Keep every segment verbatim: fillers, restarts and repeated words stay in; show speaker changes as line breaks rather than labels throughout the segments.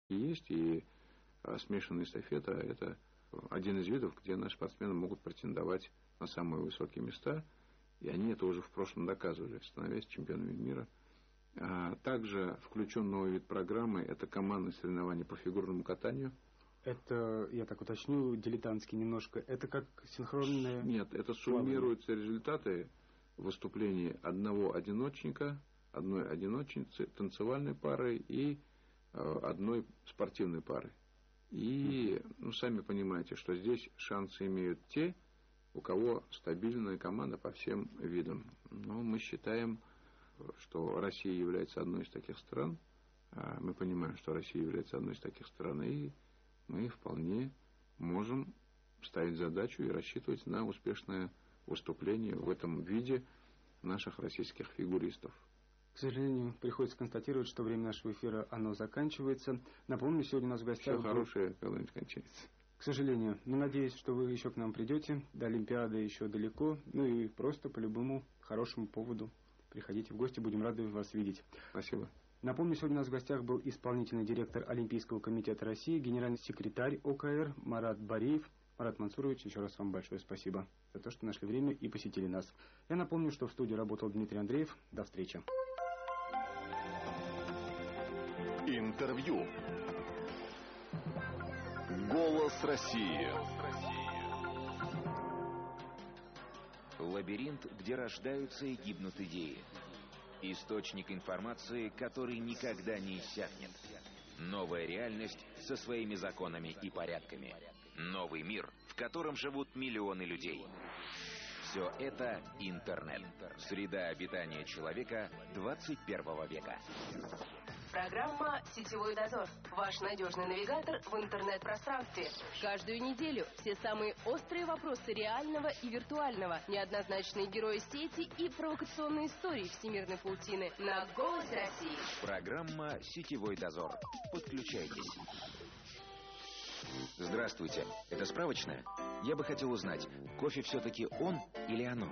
есть, и смешанная эстафета – это один из видов, где наши спортсмены могут претендовать на самые высокие места, и они это уже в прошлом доказывали, становясь чемпионами мира. А также включен новый вид программы – это командные соревнования по фигурному катанию.
Это, я так уточню, дилетантский немножко, это как синхронное...
Нет, это суммируются результаты выступлений одного одиночника, одной одиночницы, танцевальной пары и э, одной спортивной пары. И, ну, сами понимаете, что здесь шансы имеют те, у кого стабильная команда по всем видам. Но мы считаем, что Россия является одной из таких стран. Мы понимаем, что Россия является одной из таких стран, и мы вполне можем ставить задачу и рассчитывать на успешное выступление в этом виде наших российских фигуристов.
К сожалению, приходится констатировать, что время нашего эфира оно заканчивается. Напомню, сегодня у нас в гостях...
Все хорошее когда-нибудь кончается.
К сожалению. Но надеюсь, что вы еще к нам придете. До Олимпиады еще далеко. Ну и просто по любому хорошему поводу приходите в гости. Будем рады вас видеть.
Спасибо.
Напомню, сегодня у нас в гостях был исполнительный директор Олимпийского комитета России, генеральный секретарь ОКР Марат Бареев. Марат Мансурович, еще раз вам большое спасибо за то, что нашли время и посетили нас. Я напомню, что в студии работал Дмитрий Андреев. До встречи.
Интервью. Голос России.
Лабиринт, где рождаются и гибнут идеи. Источник информации, который никогда не иссякнет. Новая реальность со своими законами и порядками. Новый мир, в котором живут миллионы людей. Все это интернет. Среда обитания человека двадцать первого века.
Программа «Сетевой дозор». Ваш надежный навигатор в интернет-пространстве. Каждую неделю все самые острые вопросы реального и виртуального, неоднозначные герои сети и провокационные истории всемирной паутины на «Голосе России».
Программа «Сетевой дозор». Подключайтесь. Здравствуйте. Это справочная? Я бы хотел узнать, кофе все-таки он или оно?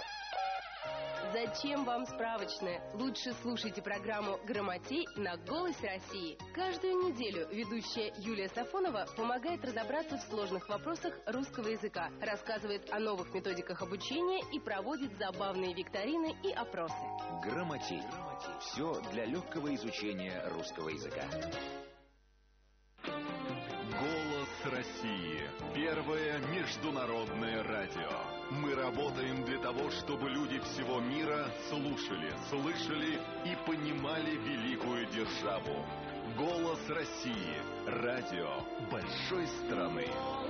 Зачем вам справочная? Лучше слушайте программу «Грамотей» на «Голосе России». Каждую неделю ведущая Юлия Сафонова помогает разобраться в сложных вопросах русского языка, рассказывает о новых методиках обучения и проводит забавные викторины и опросы.
«Грамотей». Все для легкого изучения русского языка.
Голос России. Первое международное радио. Мы работаем для того, чтобы люди всего мира слушали, слышали и понимали великую державу. Голос России. Радио большой страны.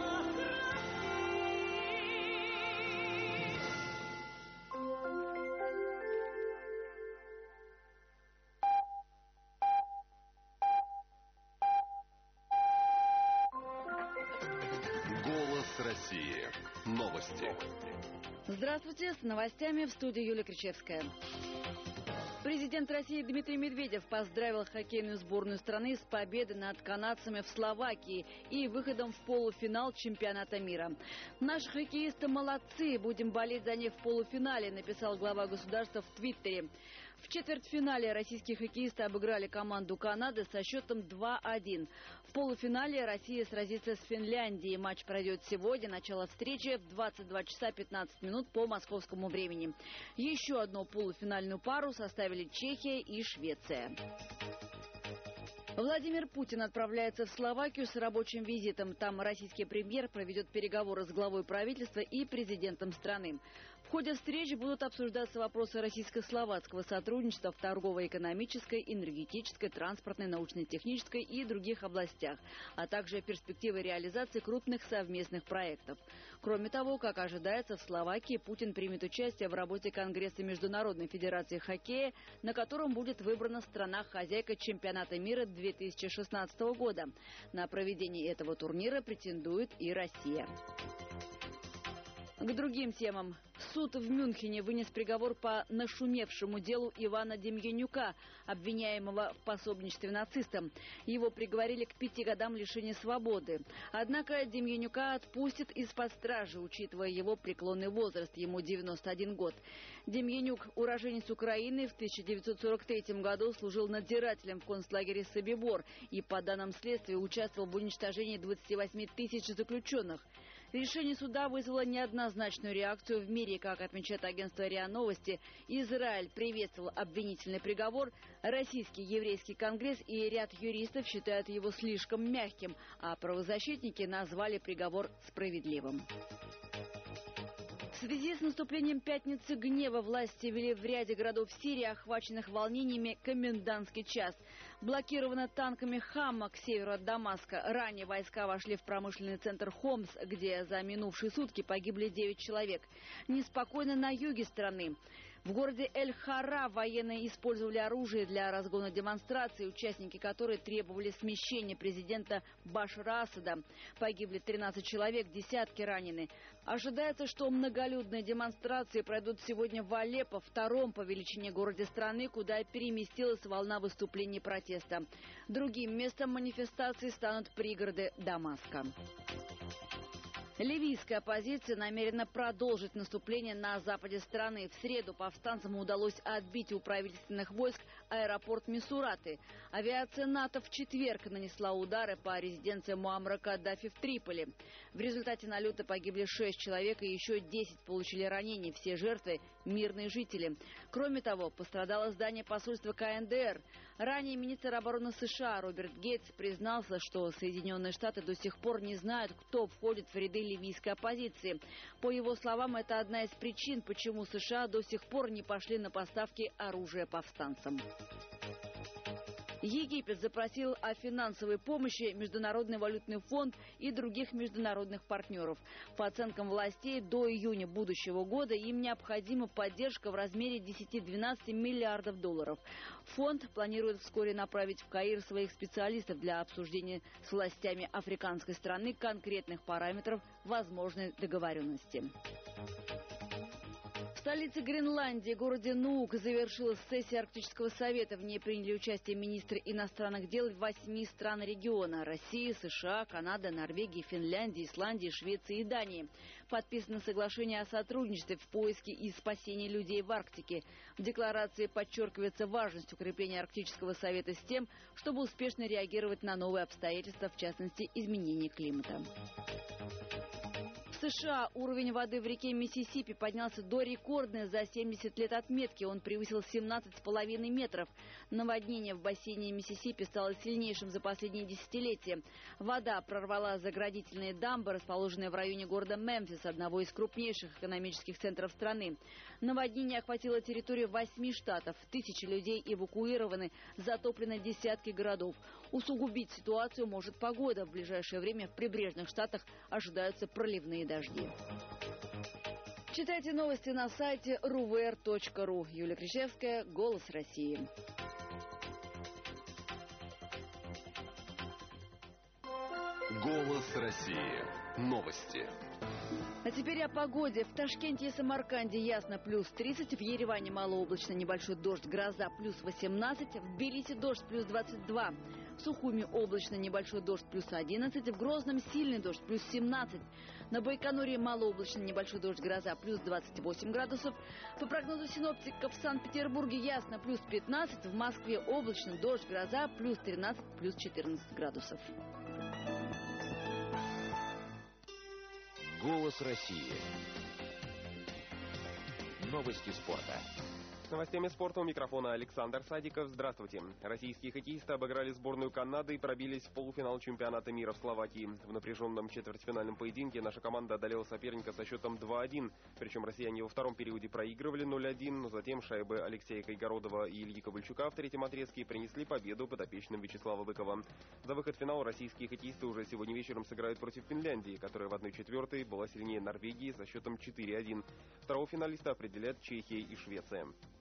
России. Новости.
Здравствуйте, с новостями в студии Юлия Кричевская. Президент России Дмитрий Медведев поздравил хоккейную сборную страны с победой над канадцами в Словакии и выходом в полуфинал чемпионата мира. «Наши хоккеисты молодцы, будем болеть за них в полуфинале», написал глава государства в Твиттере. В четвертьфинале российские хоккеисты обыграли команду Канады со счетом два один. В полуфинале Россия сразится с Финляндией. Матч пройдет сегодня. Начало встречи в двадцать два часа пятнадцать минут по московскому времени. Еще одну полуфинальную пару составили Чехия и Швеция. Владимир Путин отправляется в Словакию с рабочим визитом. Там российский премьер проведет переговоры с главой правительства и президентом страны. В ходе встречи будут обсуждаться вопросы российско-словацкого сотрудничества в торгово-экономической, энергетической, транспортной, научно-технической и других областях, а также перспективы реализации крупных совместных проектов. Кроме того, как ожидается, в Словакии Путин примет участие в работе Конгресса Международной Федерации Хоккея, на котором будет выбрана страна-хозяйка чемпионата мира две тысячи шестнадцатого года. На проведение этого турнира претендует и Россия. К другим темам. Суд в Мюнхене вынес приговор по нашумевшему делу Ивана Демьянюка, обвиняемого в пособничестве нацистам. Его приговорили к пяти годам лишения свободы. Однако Демьянюка отпустят из-под стражи, учитывая его преклонный возраст, ему девяносто один год. Демьянюк, уроженец Украины, в тысяча девятьсот сорок третьем году служил надзирателем в концлагере Собибор и, по данным следствия, участвовал в уничтожении двадцати восьми тысяч заключенных. Решение суда вызвало неоднозначную реакцию в мире. Как отмечает агентство РИА Новости, Израиль приветствовал обвинительный приговор, Российский еврейский конгресс и ряд юристов считают его слишком мягким, а правозащитники назвали приговор справедливым. В связи с наступлением Пятницы гнева власти ввели в ряде городов Сирии, охваченных волнениями, комендантский час. Блокировано танками «Хамма» к северу от Дамаска. Ранее войска вошли в промышленный центр Хомс, где за минувшие сутки погибли девять человек. Неспокойно на юге страны. В городе Эль-Хара военные использовали оружие для разгона демонстраций, участники которой требовали смещения президента Башара Асада. Погибли тринадцать человек, десятки ранены. Ожидается, что многолюдные демонстрации пройдут сегодня в Алеппо, втором по величине городе страны, куда переместилась волна выступлений протеста. Другим местом манифестаций станут пригороды Дамаска. Ливийская оппозиция намерена продолжить наступление на западе страны. В среду повстанцам удалось отбить у правительственных войск аэропорт Мисураты. Авиация НАТО в четверг нанесла удары по резиденции Муаммара Каддафи в Триполи. В результате налета погибли шесть человек и еще десять получили ранения. Все жертвы – мирные жители. Кроме того, пострадало здание посольства ка эн дэ эр. Ранее министр обороны США Роберт Гейтс признался, что Соединенные Штаты до сих пор не знают, кто входит в ряды ливийской оппозиции. По его словам, это одна из причин, почему США до сих пор не пошли на поставки оружия повстанцам. Египет запросил о финансовой помощи Международный валютный фонд и других международных партнеров. По оценкам властей, до июня будущего года им необходима поддержка в размере десяти-двенадцати миллиардов долларов. Фонд планирует вскоре направить в Каир своих специалистов для обсуждения с властями африканской страны конкретных параметров возможной договоренности. В столице Гренландии, городе Нуук, завершилась сессия Арктического совета. В ней приняли участие министры иностранных дел восьми стран региона – России, США, Канады, Норвегии, Финляндии, Исландии, Швеции и Дании. Подписано соглашение о сотрудничестве в поиске и спасении людей в Арктике. В декларации подчеркивается важность укрепления Арктического совета с тем, чтобы успешно реагировать на новые обстоятельства, в частности, изменение климата. В США уровень воды в реке Миссисипи поднялся до рекордной за семьдесят лет отметки. Он превысил семнадцать с половиной метров. Наводнение в бассейне Миссисипи стало сильнейшим за последние десятилетия. Вода прорвала заградительные дамбы, расположенные в районе города Мемфис, одного из крупнейших экономических центров страны. Наводнение охватило территорию восьми штатов. Тысячи людей эвакуированы, затоплены десятки городов. Усугубить ситуацию может погода. В ближайшее время в прибрежных штатах ожидаются проливные дожди. Читайте новости на сайте эр у вэ эр точка ру. Юлия Кричевская, «Голос России».
«Голос России». Новости.
А теперь о погоде. В Ташкенте и Самарканде ясно плюс тридцать, в Ереване малооблачно, небольшой дождь, гроза плюс восемнадцать, в Тбилиси дождь плюс двадцать два, в Сухуми облачно, небольшой дождь плюс одиннадцать, в Грозном сильный дождь плюс семнадцать, на Байконуре малооблачно, небольшой дождь, гроза плюс двадцать восемь градусов, по прогнозу синоптиков в Санкт-Петербурге ясно плюс пятнадцать, в Москве облачно, дождь, гроза плюс тринадцать, плюс четырнадцать градусов.
Голос России. Новости спорта.
С новостями спорта у микрофона Александр Садиков. Здравствуйте. Российские хоккеисты обыграли сборную Канады и пробились в полуфинал чемпионата мира в Словакии. В напряженном четвертьфинальном поединке наша команда одолела соперника со счетом два один. Причем россияне во втором периоде проигрывали ноль один, но затем шайбы Алексея Кайгородова и Ильи Ковальчука в третьем отрезке принесли победу подопечным Вячеслава Быкова. За выход в финал российские хоккеисты уже сегодня вечером сыграют против Финляндии, которая в одной четвертой была сильнее Норвегии со счетом четыре один. Второго финалиста определят Чехия и Швеция.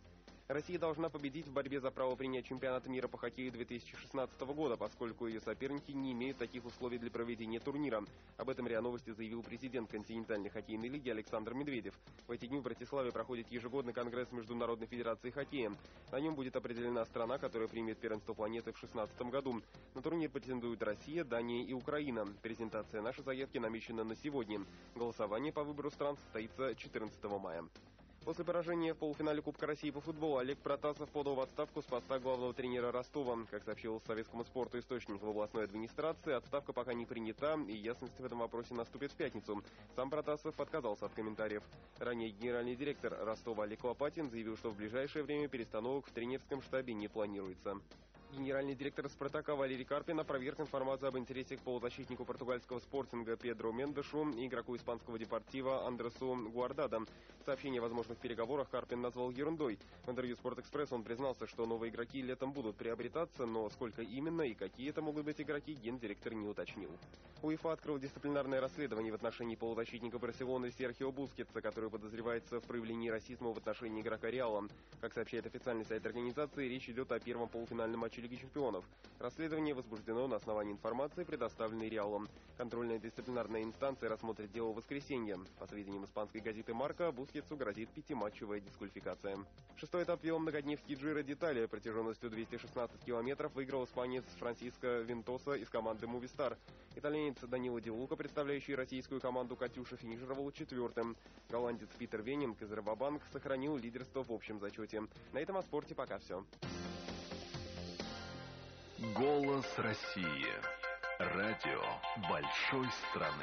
Россия должна победить в борьбе за право принять чемпионат мира по хоккею две тысячи шестнадцатого года, поскольку ее соперники не имеют таких условий для проведения турнира. Об этом РИА Новости заявил президент континентальной хоккейной лиги Александр Медведев. В эти дни в Братиславе проходит ежегодный конгресс Международной федерации хоккея. На нем будет определена страна, которая примет первенство планеты в две тысячи шестнадцатом году. На турнир претендуют Россия, Дания и Украина. Презентация нашей заявки намечена на сегодня. Голосование по выбору стран состоится четырнадцатого мая. После поражения в полуфинале Кубка России по футболу Олег Протасов подал в отставку с поста главного тренера Ростова. Как сообщил советскому спорту источник в областной администрации, отставка пока не принята, и ясность в этом вопросе наступит в пятницу. Сам Протасов отказался от комментариев. Ранее генеральный директор Ростова Олег Лопатин заявил, что в ближайшее время перестановок в тренерском штабе не планируется. Генеральный директор «Спартака» Валерий Карпин опроверг информацию об интересе к полузащитнику португальского «Спортинга» Педро Мендешу и игроку испанского «Депортива» Андресу Гуардадо. Сообщение о возможных переговорах Карпин назвал ерундой. В интервью «Спортэкспресс» он признался, что новые игроки летом будут приобретаться, но сколько именно и какие это могут быть игроки, гендиректор не уточнил. УЕФА открыл дисциплинарное расследование в отношении полузащитника Барселоны Серхио Бускетса, который подозревается в проявлении расизма в отношении игрока Реала. Как сообщает официальный сайт организации, речь идет о первом полуфинальном матче Лиги чемпионов. Расследование возбуждено на основании информации, предоставленной Реалом. Контрольная дисциплинарная инстанция рассмотрит дело в воскресенье. По сведениям испанской газеты «Марка», Бускетсу грозит пятиматчевая дисквалификация. Шестой этап веломногодневки Джиро d'Italia протяженностью двести шестнадцать километров выиграл испанец Франсиско Винтоса из команды Movistar. Итальянец Данило Ди Лука, представляющий российскую команду «Катюша», финишировал четвертым. Голландец Питер Венинг из «Рабобанк» сохранил лидерство в общем зачете. На этом о спорте пока все.
Голос России. Радио большой страны.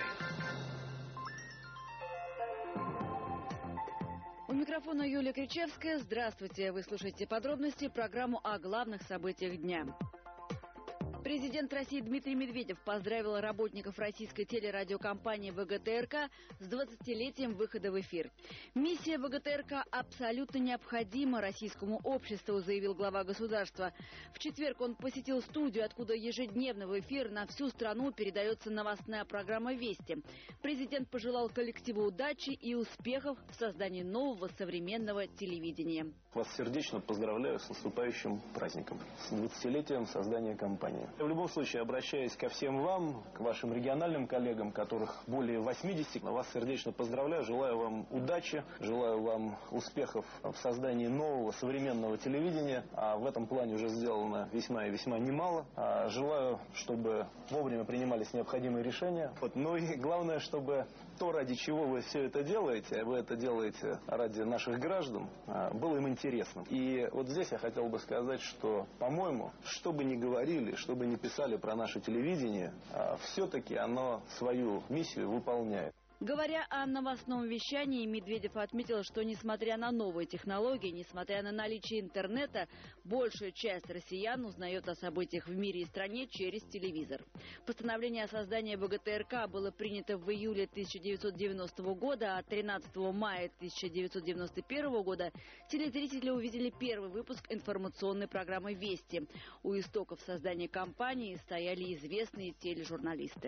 У микрофона Юлия Кричевская. Здравствуйте. Вы слушаете подробности программу о главных событиях дня. Президент России Дмитрий Медведев поздравил работников российской телерадиокомпании ВГТРК с двадцатилетием выхода в эфир. Миссия ВГТРК абсолютно необходима российскому обществу, заявил глава государства. В четверг он посетил студию, откуда ежедневно в эфир на всю страну передается новостная программа «Вести». Президент пожелал коллективу удачи и успехов в создании нового современного телевидения.
Вас сердечно поздравляю с наступающим праздником, с двадцатилетием создания компании. В любом случае, обращаясь ко всем вам, к вашим региональным коллегам, которых более восьмидесяти, вас сердечно поздравляю, желаю вам удачи, желаю вам успехов в создании нового современного телевидения. А в этом плане уже сделано весьма и весьма немало. А желаю, чтобы вовремя принимались необходимые решения. Вот. Ну и главное, чтобы то, ради чего вы все это делаете, вы это делаете ради наших граждан, было им интересным. И вот здесь я хотел бы сказать, что, по-моему, что бы ни говорили, что бы ни писали про наше телевидение, все-таки оно свою миссию выполняет.
Говоря о новостном вещании, Медведев отметил, что несмотря на новые технологии, несмотря на наличие интернета, большая часть россиян узнает о событиях в мире и стране через телевизор. Постановление о создании ВГТРК было принято в июле тысяча девятьсот девяностого года, а тринадцатого мая тысяча девятьсот девяносто первого года телезрители увидели первый выпуск информационной программы «Вести». У истоков создания компании стояли известные тележурналисты.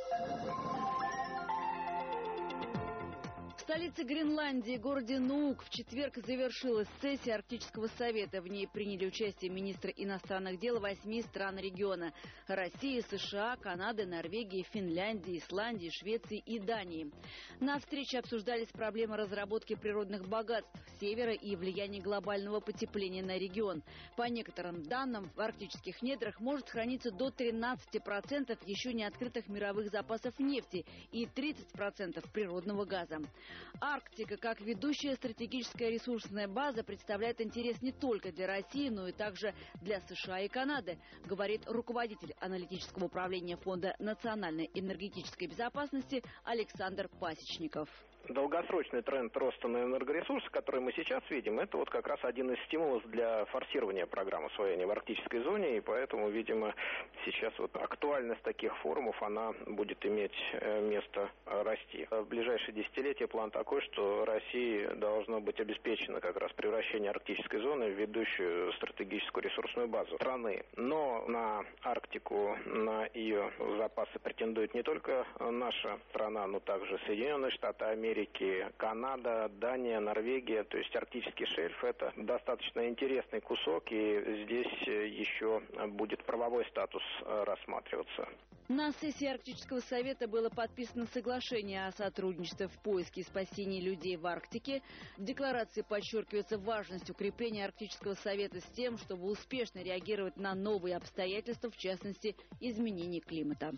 В столице Гренландии, городе Нуук, в четверг завершилась сессия Арктического совета. В ней приняли участие министры иностранных дел восьми стран региона – России, США, Канады, Норвегии, Финляндии, Исландии, Швеции и Дании. На встрече обсуждались проблемы разработки природных богатств севера и влияние глобального потепления на регион. По некоторым данным, в арктических недрах может храниться до тринадцати процентов еще не открытых мировых запасов нефти и тридцати процентов природного газа. Арктика, как ведущая стратегическая ресурсная база, представляет интерес не только для России, но и также для США и Канады, говорит руководитель аналитического управления Фонда национальной энергетической безопасности Александр Пасечников.
Долгосрочный тренд роста на энергоресурсы, который мы сейчас видим, это вот как раз один из стимулов для форсирования программы освоения в арктической зоне, и поэтому, видимо, сейчас вот актуальность таких форумов, она будет иметь место расти. В ближайшие десятилетия план такой, что России должно быть обеспечено как раз превращение арктической зоны в ведущую стратегическую ресурсную базу страны. Но на Арктику, на ее запасы претендует не только наша страна, но также Соединенные Штаты Америки, Америки, Канада, Дания, Норвегия, то есть арктический шельф — это достаточно интересный кусок, и здесь еще будет правовой статус рассматриваться.
На сессии Арктического совета было подписано соглашение о сотрудничестве в поиске и спасении людей в Арктике. В декларации подчеркивается важность укрепления Арктического совета с тем, чтобы успешно реагировать на новые обстоятельства, в частности, изменение климата.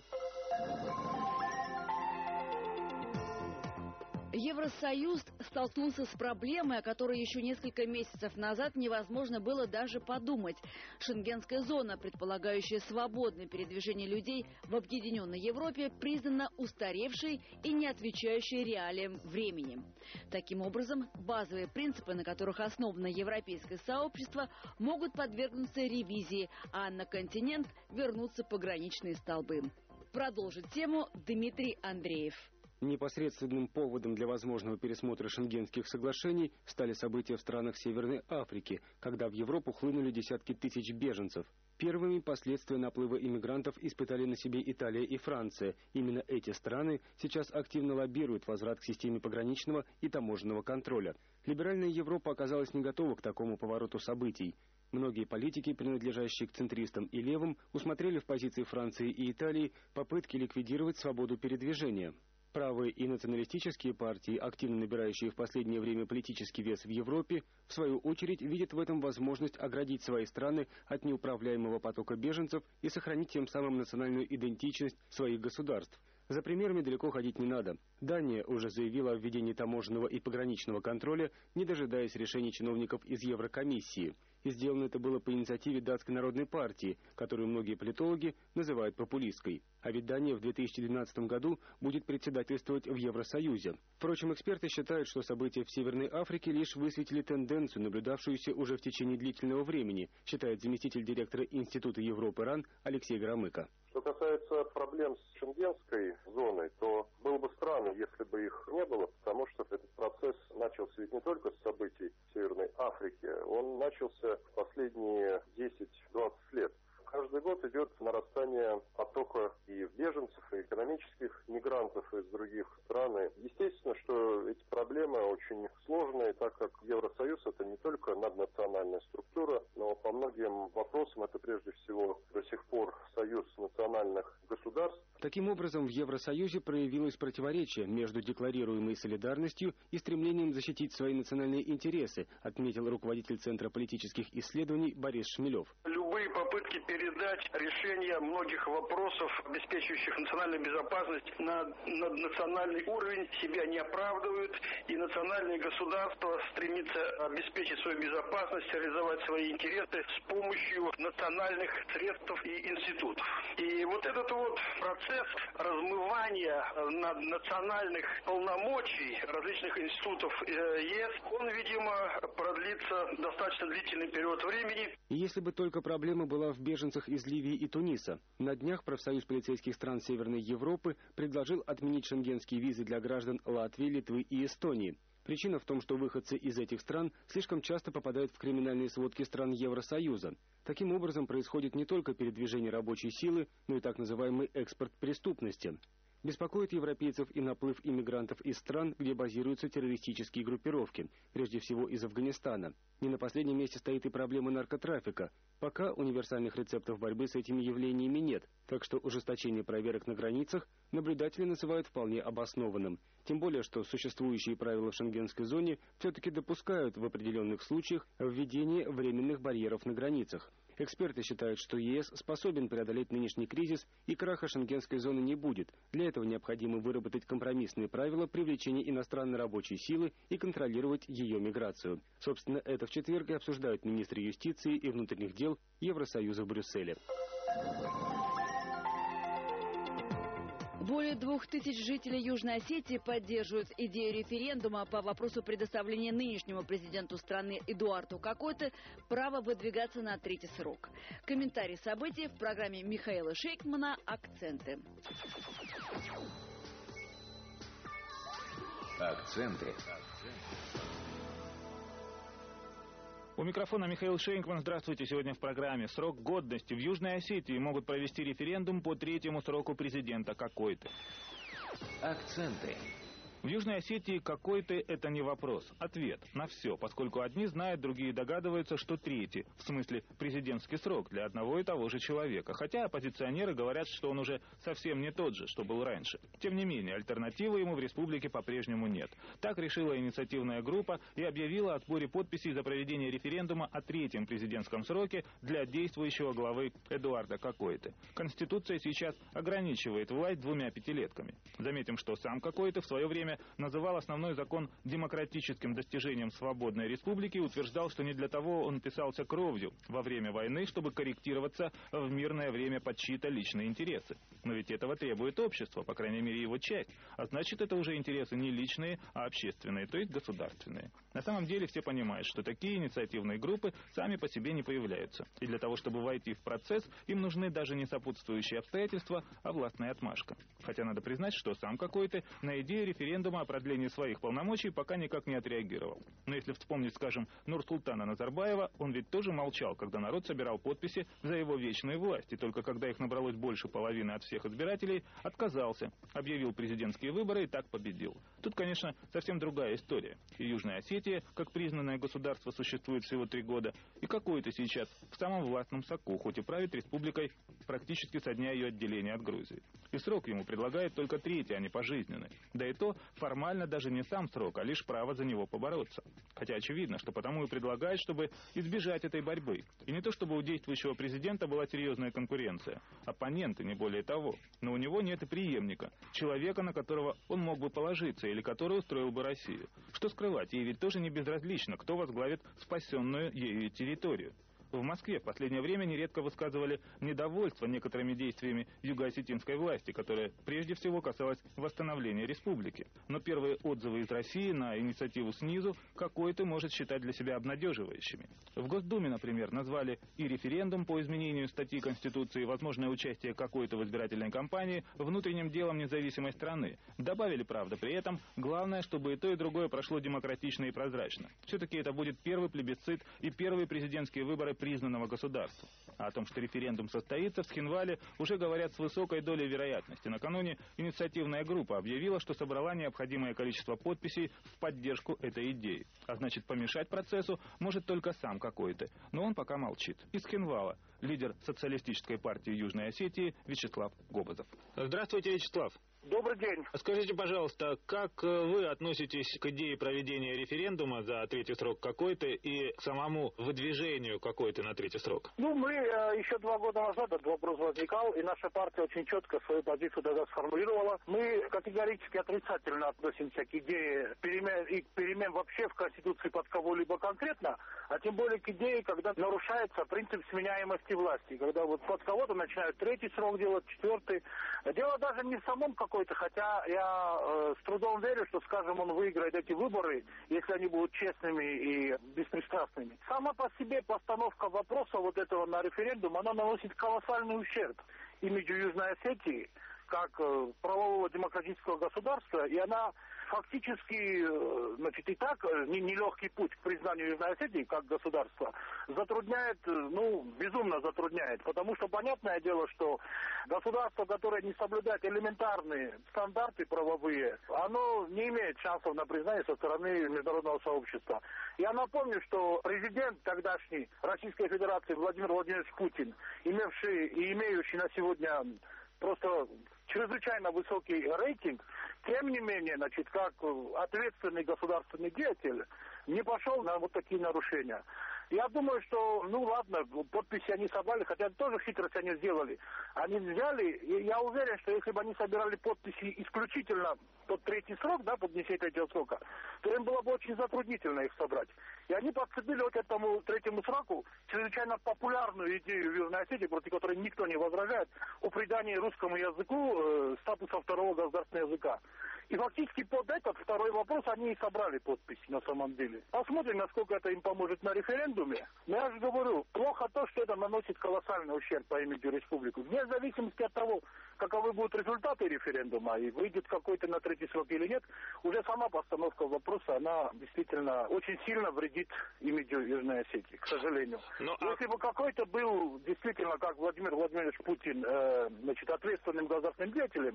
Евросоюз столкнулся с проблемой, о которой еще несколько месяцев назад невозможно было даже подумать. Шенгенская зона, предполагающая свободное передвижение людей в объединенной Европе, признана устаревшей и не отвечающей реалиям времени. Таким образом, базовые принципы, на которых основано европейское сообщество, могут подвергнуться ревизии, а на континент вернутся пограничные столбы. Продолжит тему Дмитрий Андреев.
Непосредственным поводом для возможного пересмотра шенгенских соглашений стали события в странах Северной Африки, когда в Европу хлынули десятки тысяч беженцев. Первыми последствия наплыва иммигрантов испытали на себе Италия и Франция. Именно эти страны сейчас активно лоббируют возврат к системе пограничного и таможенного контроля. Либеральная Европа оказалась не готова к такому повороту событий. Многие политики, принадлежащие к центристам и левым, усмотрели в позиции Франции и Италии попытки ликвидировать свободу передвижения. Правые и националистические партии, активно набирающие в последнее время политический вес в Европе, в свою очередь видят в этом возможность оградить свои страны от неуправляемого потока беженцев и сохранить тем самым национальную идентичность своих государств. За примерами далеко ходить не надо. Дания уже заявила о введении таможенного и пограничного контроля, не дожидаясь решений чиновников из Еврокомиссии. И сделано это было по инициативе Датской народной партии, которую многие политологи называют популистской. А ведь Дания в две тысячи двенадцатом году будет председательствовать в Евросоюзе. Впрочем, эксперты считают, что события в Северной Африке лишь высветили тенденцию, наблюдавшуюся уже в течение длительного времени, считает заместитель директора Института Европы РАН Алексей Громыко.
Что касается проблем с шенгенской зоной, то было бы странно, если бы их не было, потому что этот процесс начался ведь не только с событий в Северной Африке, он начался в последние десять-двадцать лет. Каждый год идет нарастание потока и беженцев, и экономических мигрантов из других стран. И естественно, что эти проблемы очень сложные, так как Евросоюз — это не только наднациональная структура, но по многим вопросам это прежде всего до сих пор союз национальных государств.
Таким образом, в Евросоюзе проявилось противоречие между декларируемой солидарностью и стремлением защитить свои национальные интересы, отметил руководитель Центра политических исследований Борис Шмелев.
Любые попытки передать решение многих вопросов, обеспечивающих национальную безопасность, на наднациональный уровень себя не оправдывают, и национальное государство стремится обеспечить свою безопасность, реализовать свои интересы с помощью национальных средств и институтов. И вот этот вот процесс размывания наднациональных полномочий различных институтов ЕС, он, видимо, продлится достаточно длительный период времени.
И если бы только проблема была в беженцах из Ливии и Туниса. На днях профсоюз полицейских стран Северной Европы предложил отменить шенгенские визы для граждан Латвии, Литвы и Эстонии. Причина в том, что выходцы из этих стран слишком часто попадают в криминальные сводки стран Евросоюза. Таким образом, происходит не только передвижение рабочей силы, но и так называемый экспорт преступности. Беспокоит европейцев и наплыв иммигрантов из стран, где базируются террористические группировки, прежде всего из Афганистана. Не на последнем месте стоит и проблема наркотрафика. Пока универсальных рецептов борьбы с этими явлениями нет, так что ужесточение проверок на границах наблюдатели называют вполне обоснованным. Тем более, что существующие правила в шенгенской зоне все-таки допускают в определенных случаях введение временных барьеров на границах. Эксперты считают, что ЕС способен преодолеть нынешний кризис и краха шенгенской зоны не будет. Для этого необходимо выработать компромиссные правила привлечения иностранной рабочей силы и контролировать ее миграцию. Собственно, это в четверг и обсуждают министры юстиции и внутренних дел Евросоюза в Брюсселе.
Более двух тысяч жителей Южной Осетии поддерживают идею референдума по вопросу предоставления нынешнему президенту страны Эдуарду Кокойте права выдвигаться на третий срок. Комментарий событий в программе Михаила Шейкмана «Акценты».
Акценты.
У микрофона Михаил Шейкман. Здравствуйте. Сегодня в программе. Срок годности. В Южной Осетии могут провести референдум по третьему сроку президента Кокойте.
Акценты.
В Южной Осетии какой-то это не вопрос. Ответ на все, поскольку одни знают, другие догадываются, что третий, в смысле президентский срок для одного и того же человека. Хотя оппозиционеры говорят, что он уже совсем не тот же, что был раньше. Тем не менее, альтернативы ему в республике по-прежнему нет. Так решила инициативная группа и объявила о сборе подписей за проведение референдума о третьем президентском сроке для действующего главы Эдуарда Какойты. Конституция сейчас ограничивает власть двумя пятилетками. Заметим, что сам Какойты в свое время называл основной закон демократическим достижением свободной республики и утверждал, что не для того он писался кровью во время войны, чтобы корректироваться в мирное время под чьи-то личные интересы. Но ведь этого требует общество, по крайней мере его часть. А значит, это уже интересы не личные, а общественные, то есть государственные. На самом деле все понимают, что такие инициативные группы сами по себе не появляются. И для того, чтобы войти в процесс, им нужны даже не сопутствующие обстоятельства, а властная отмашка. Хотя надо признать, что сам Какойты на идею референдума о продлении своих полномочий пока никак не отреагировал. Но если вспомнить, скажем, Нурсултана Назарбаева, он ведь тоже молчал, когда народ собирал подписи за его вечную власть, и только когда их набралось больше половины от всех избирателей, отказался, объявил президентские выборы и так победил. Тут, конечно, совсем другая история. И Южная Осетия, как признанное государство, существует всего три года, и Какойты сейчас в самом властном соку, хоть и правит республикой практически со дня ее отделения от Грузии. И срок ему предлагает только третий, а не пожизненный. Да и то формально даже не сам срок, а лишь право за него побороться. Хотя очевидно, что потому и предлагают, чтобы избежать этой борьбы. И не то, чтобы у действующего президента была серьезная конкуренция. Оппоненты, не более того. Но у него нет и преемника. Человека, на которого он мог бы положиться или который устроил бы Россию. Что скрывать, ей ведь тоже не безразлично, кто возглавит спасенную ею территорию. В Москве в последнее время нередко высказывали недовольство некоторыми действиями юго-осетинской власти, которая прежде всего касалась восстановления республики. Но первые отзывы из России на инициативу снизу Какойты может считать для себя обнадеживающими. В Госдуме, например, назвали и референдум по изменению статьи Конституции, и возможное участие Какойты в избирательной кампании внутренним делом независимой страны. Добавили, правда, при этом, главное, чтобы и то, и другое прошло демократично и прозрачно. Все-таки это будет первый плебисцит и первые президентские выборы признанного государства. А о том, что референдум состоится, в Схинвале уже говорят с высокой долей вероятности. Накануне инициативная группа объявила, что собрала необходимое количество подписей в поддержку этой идеи. А значит, помешать процессу может только сам Какойты. Но он пока молчит. Из Схинвала лидер социалистической партии Южной Осетии Вячеслав Гобозов.
Здравствуйте, Вячеслав.
Добрый день.
Скажите, пожалуйста, как вы относитесь к идее проведения референдума за третий срок Какойты и к самому выдвижению Какойты на третий срок?
Ну, мы э, еще два года назад этот вопрос возникал, и наша партия очень четко свою позицию тогда сформулировала. Мы категорически отрицательно относимся к идее перемен и к перемен вообще в Конституции под кого-либо конкретно, а тем более к идее, когда нарушается принцип сменяемости власти, когда вот под кого-то начинают третий срок делать, четвертый. Дело даже не в самом Какойте, хотя я э, с трудом верю, что, скажем, он выиграет эти выборы, если они будут честными и беспристрастными. Сама по себе постановка вопроса вот этого на референдум, она наносит колоссальный ущерб имиджу Южной Осетии как э, правового демократического государства, и она фактически, значит, и так нелегкий путь к признанию Южной Осетии как государства затрудняет, ну, безумно затрудняет, потому что понятное дело, что государство, которое не соблюдает элементарные стандарты правовые, оно не имеет шансов на признание со стороны международного сообщества. Я напомню, что президент тогдашний Российской Федерации Владимир Владимирович Путин, имевший и имеющий на сегодня просто чрезвычайно высокий рейтинг, тем не менее, значит, как ответственный государственный деятель, не пошел на вот такие нарушения. Я думаю, что, ну ладно, подписи они собрали, хотя тоже хитрость они сделали. Они взяли, и я уверен, что если бы они собирали подписи исключительно под третий срок, да, под внесение третьего срока, то им было бы очень затруднительно их собрать. И они подцепили вот этому третьему сроку чрезвычайно популярную идею в Южной Осетии, против которой никто не возражает, о придании русскому языку э, статуса второго государственного языка. И фактически под этот второй вопрос они и собрали подписи на самом деле. Посмотрим, насколько это им поможет на референдуме. Но я же говорю, плохо то, что это наносит колоссальный ущерб по имиджу республики. Вне зависимости от того, каковы будут результаты референдума, и выйдет какой-то на третий срок или нет, уже сама постановка вопроса, она действительно очень сильно вредит имиджу Южной Осетии, к сожалению. Но, Если а... бы какой-то был действительно, как Владимир Владимирович Путин, э, значит, ответственным государственным деятелем,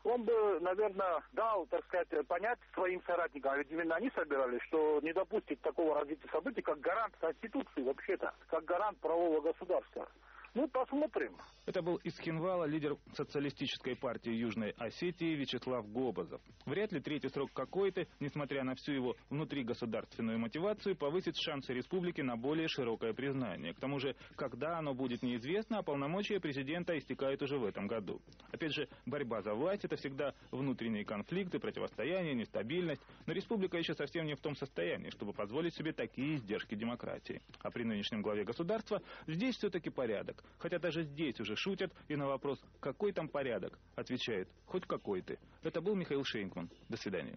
он бы, наверное, дал, так сказать, понять своим соратникам, а ведь именно они собирались, что не допустить такого развития событий, как гарант Конституции вообще-то, как гарант правового государства. Ну, посмотрим.
Это был из Хинвала лидер социалистической партии Южной Осетии Вячеслав Гобозов. Вряд ли третий срок какой-то, несмотря на всю его внутригосударственную мотивацию, повысит шансы республики на более широкое признание. К тому же, когда оно будет неизвестно, а полномочия президента истекают уже в этом году. Опять же, борьба за власть — это всегда внутренние конфликты, противостояние, нестабильность. Но республика еще совсем не в том состоянии, чтобы позволить себе такие издержки демократии. А при нынешнем главе государства здесь все-таки порядок. Хотя даже здесь уже шутят, и на вопрос «какой там порядок?» отвечают «хоть какой ты». Это был Михаил Шейнкман. До свидания.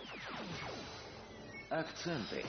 Акценты.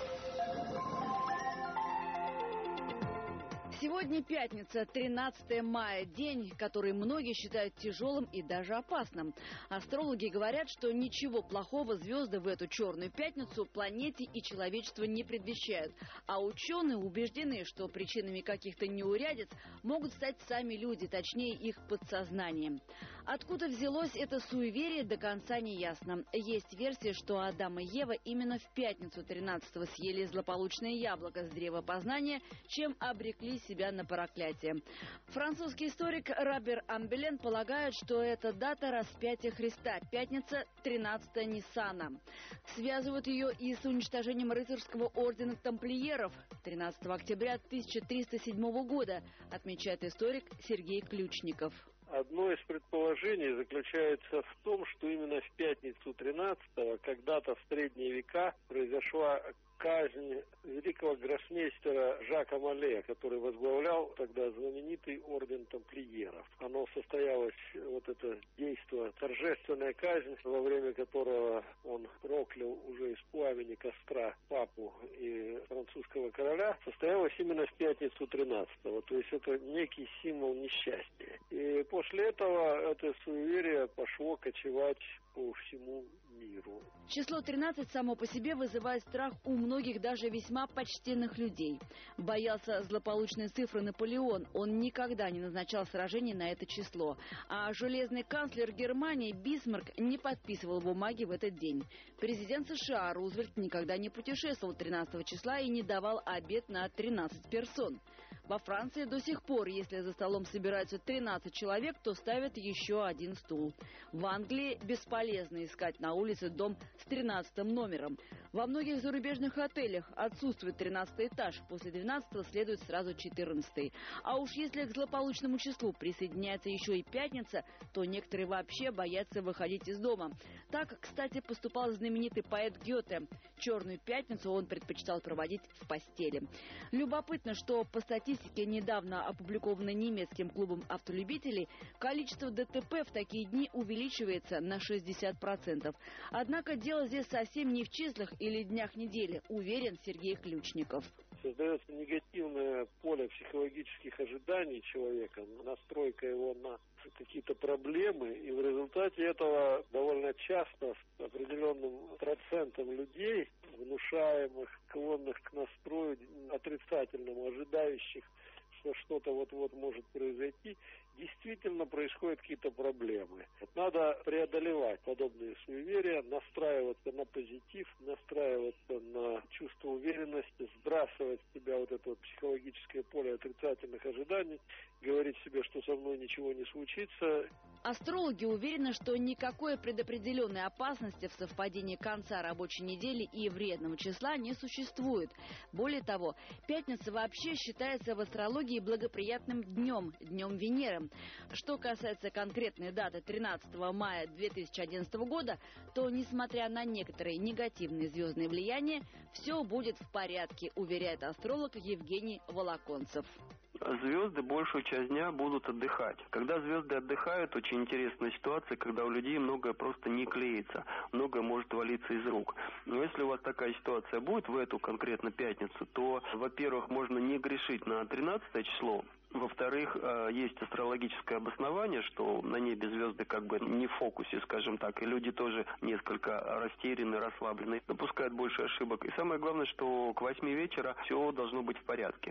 Сегодня пятница, тринадцатое мая, день, который многие считают тяжелым и даже опасным. Астрологи говорят, что ничего плохого звезды в эту черную пятницу планете и человечеству не предвещают. А ученые убеждены, что причинами каких-то неурядиц могут стать сами люди, точнее их подсознание. Откуда взялось это суеверие, до конца не ясно. Есть версия, что Адам и Ева именно в пятницу тринадцатого съели злополучное яблоко с древа познания, чем обрекли себя на проклятие. Французский историк Робер Амбелен полагает, что это дата распятия Христа, пятница тринадцатое Ниссана. Связывают ее и с уничтожением рыцарского ордена тамплиеров тринадцатого октября тысяча триста седьмого года, отмечает историк Сергей Ключников.
Одно из предположений заключается в том, что именно в пятницу тринадцатого, когда-то в средние века, произошла казнь великого гроссмейстера Жака Мале, который возглавлял тогда знаменитый орден тамплиеров. Оно состоялось, вот это действо, торжественная казнь, во время которого он проклял уже из пламени костра папу и французского короля, состоялось именно в пятницу тринадцатого. То есть это некий символ несчастья. И после этого это суеверие пошло кочевать по всему миру.
Число тринадцать само по себе вызывает страх у многих даже весьма почтенных людей. Боялся злополучной цифры Наполеон. Он никогда не назначал сражений на это число. А железный канцлер Германии Бисмарк не подписывал бумаги в этот день. Президент США Рузвельт никогда не путешествовал тринадцатого числа и не давал обед на тринадцать персон. Во Франции до сих пор, если за столом собираются тринадцать человек, то ставят еще один стул. В Англии бесполезно искать на улице дом с тринадцатым номером. Во многих зарубежных отелях отсутствует тринадцатый этаж, после двенадцатого следует сразу четырнадцатый. А уж если к злополучному числу присоединяется еще и пятница, то некоторые вообще боятся выходить из дома. Так, кстати, поступал знаменитый поэт Гёте. Черную пятницу он предпочитал проводить в постели. Любопытно, что по статистике, недавно опубликованной немецким клубом автолюбителей, количество ДТП в такие дни увеличивается на шестьдесят процентов. Однако дело здесь совсем не в числах или днях недели, уверен Сергей Ключников.
Создается негативное поле психологических ожиданий человека, настройка его на какие-то проблемы, и в результате этого довольно часто с определенным процентом людей, внушаемых, склонных к настрою отрицательному, ожидающих, что что-то вот-вот может произойти, действительно происходят какие-то проблемы. Надо преодолевать подобные суеверия, настраиваться на позитив, настраиваться на чувство уверенности, сбрасывать с себя вот это вот психологическое поле отрицательных ожиданий, говорить себе, что со мной ничего не случится.
Астрологи уверены, что никакой предопределенной опасности в совпадении конца рабочей недели и вредного числа не существует. Более того, пятница вообще считается в астрологии благоприятным днем, днем Венеры. Что касается конкретной даты тринадцатого мая две тысячи одиннадцатого года, то, несмотря на некоторые негативные звездные влияния, все будет в порядке, уверяет астролог Евгений Волоконцев.
Звезды большую часть дня будут отдыхать. Когда звезды отдыхают, очень интересная ситуация, когда у людей многое просто не клеится, многое может валиться из рук. Но если у вас такая ситуация будет в эту конкретно пятницу, то, во-первых, можно не грешить на тринадцатое число. Во-вторых, есть астрологическое обоснование, что на небе звезды как бы не в фокусе, скажем так, и люди тоже несколько растеряны, расслаблены, допускают больше ошибок. И самое главное, что к восьми вечера все должно быть в порядке.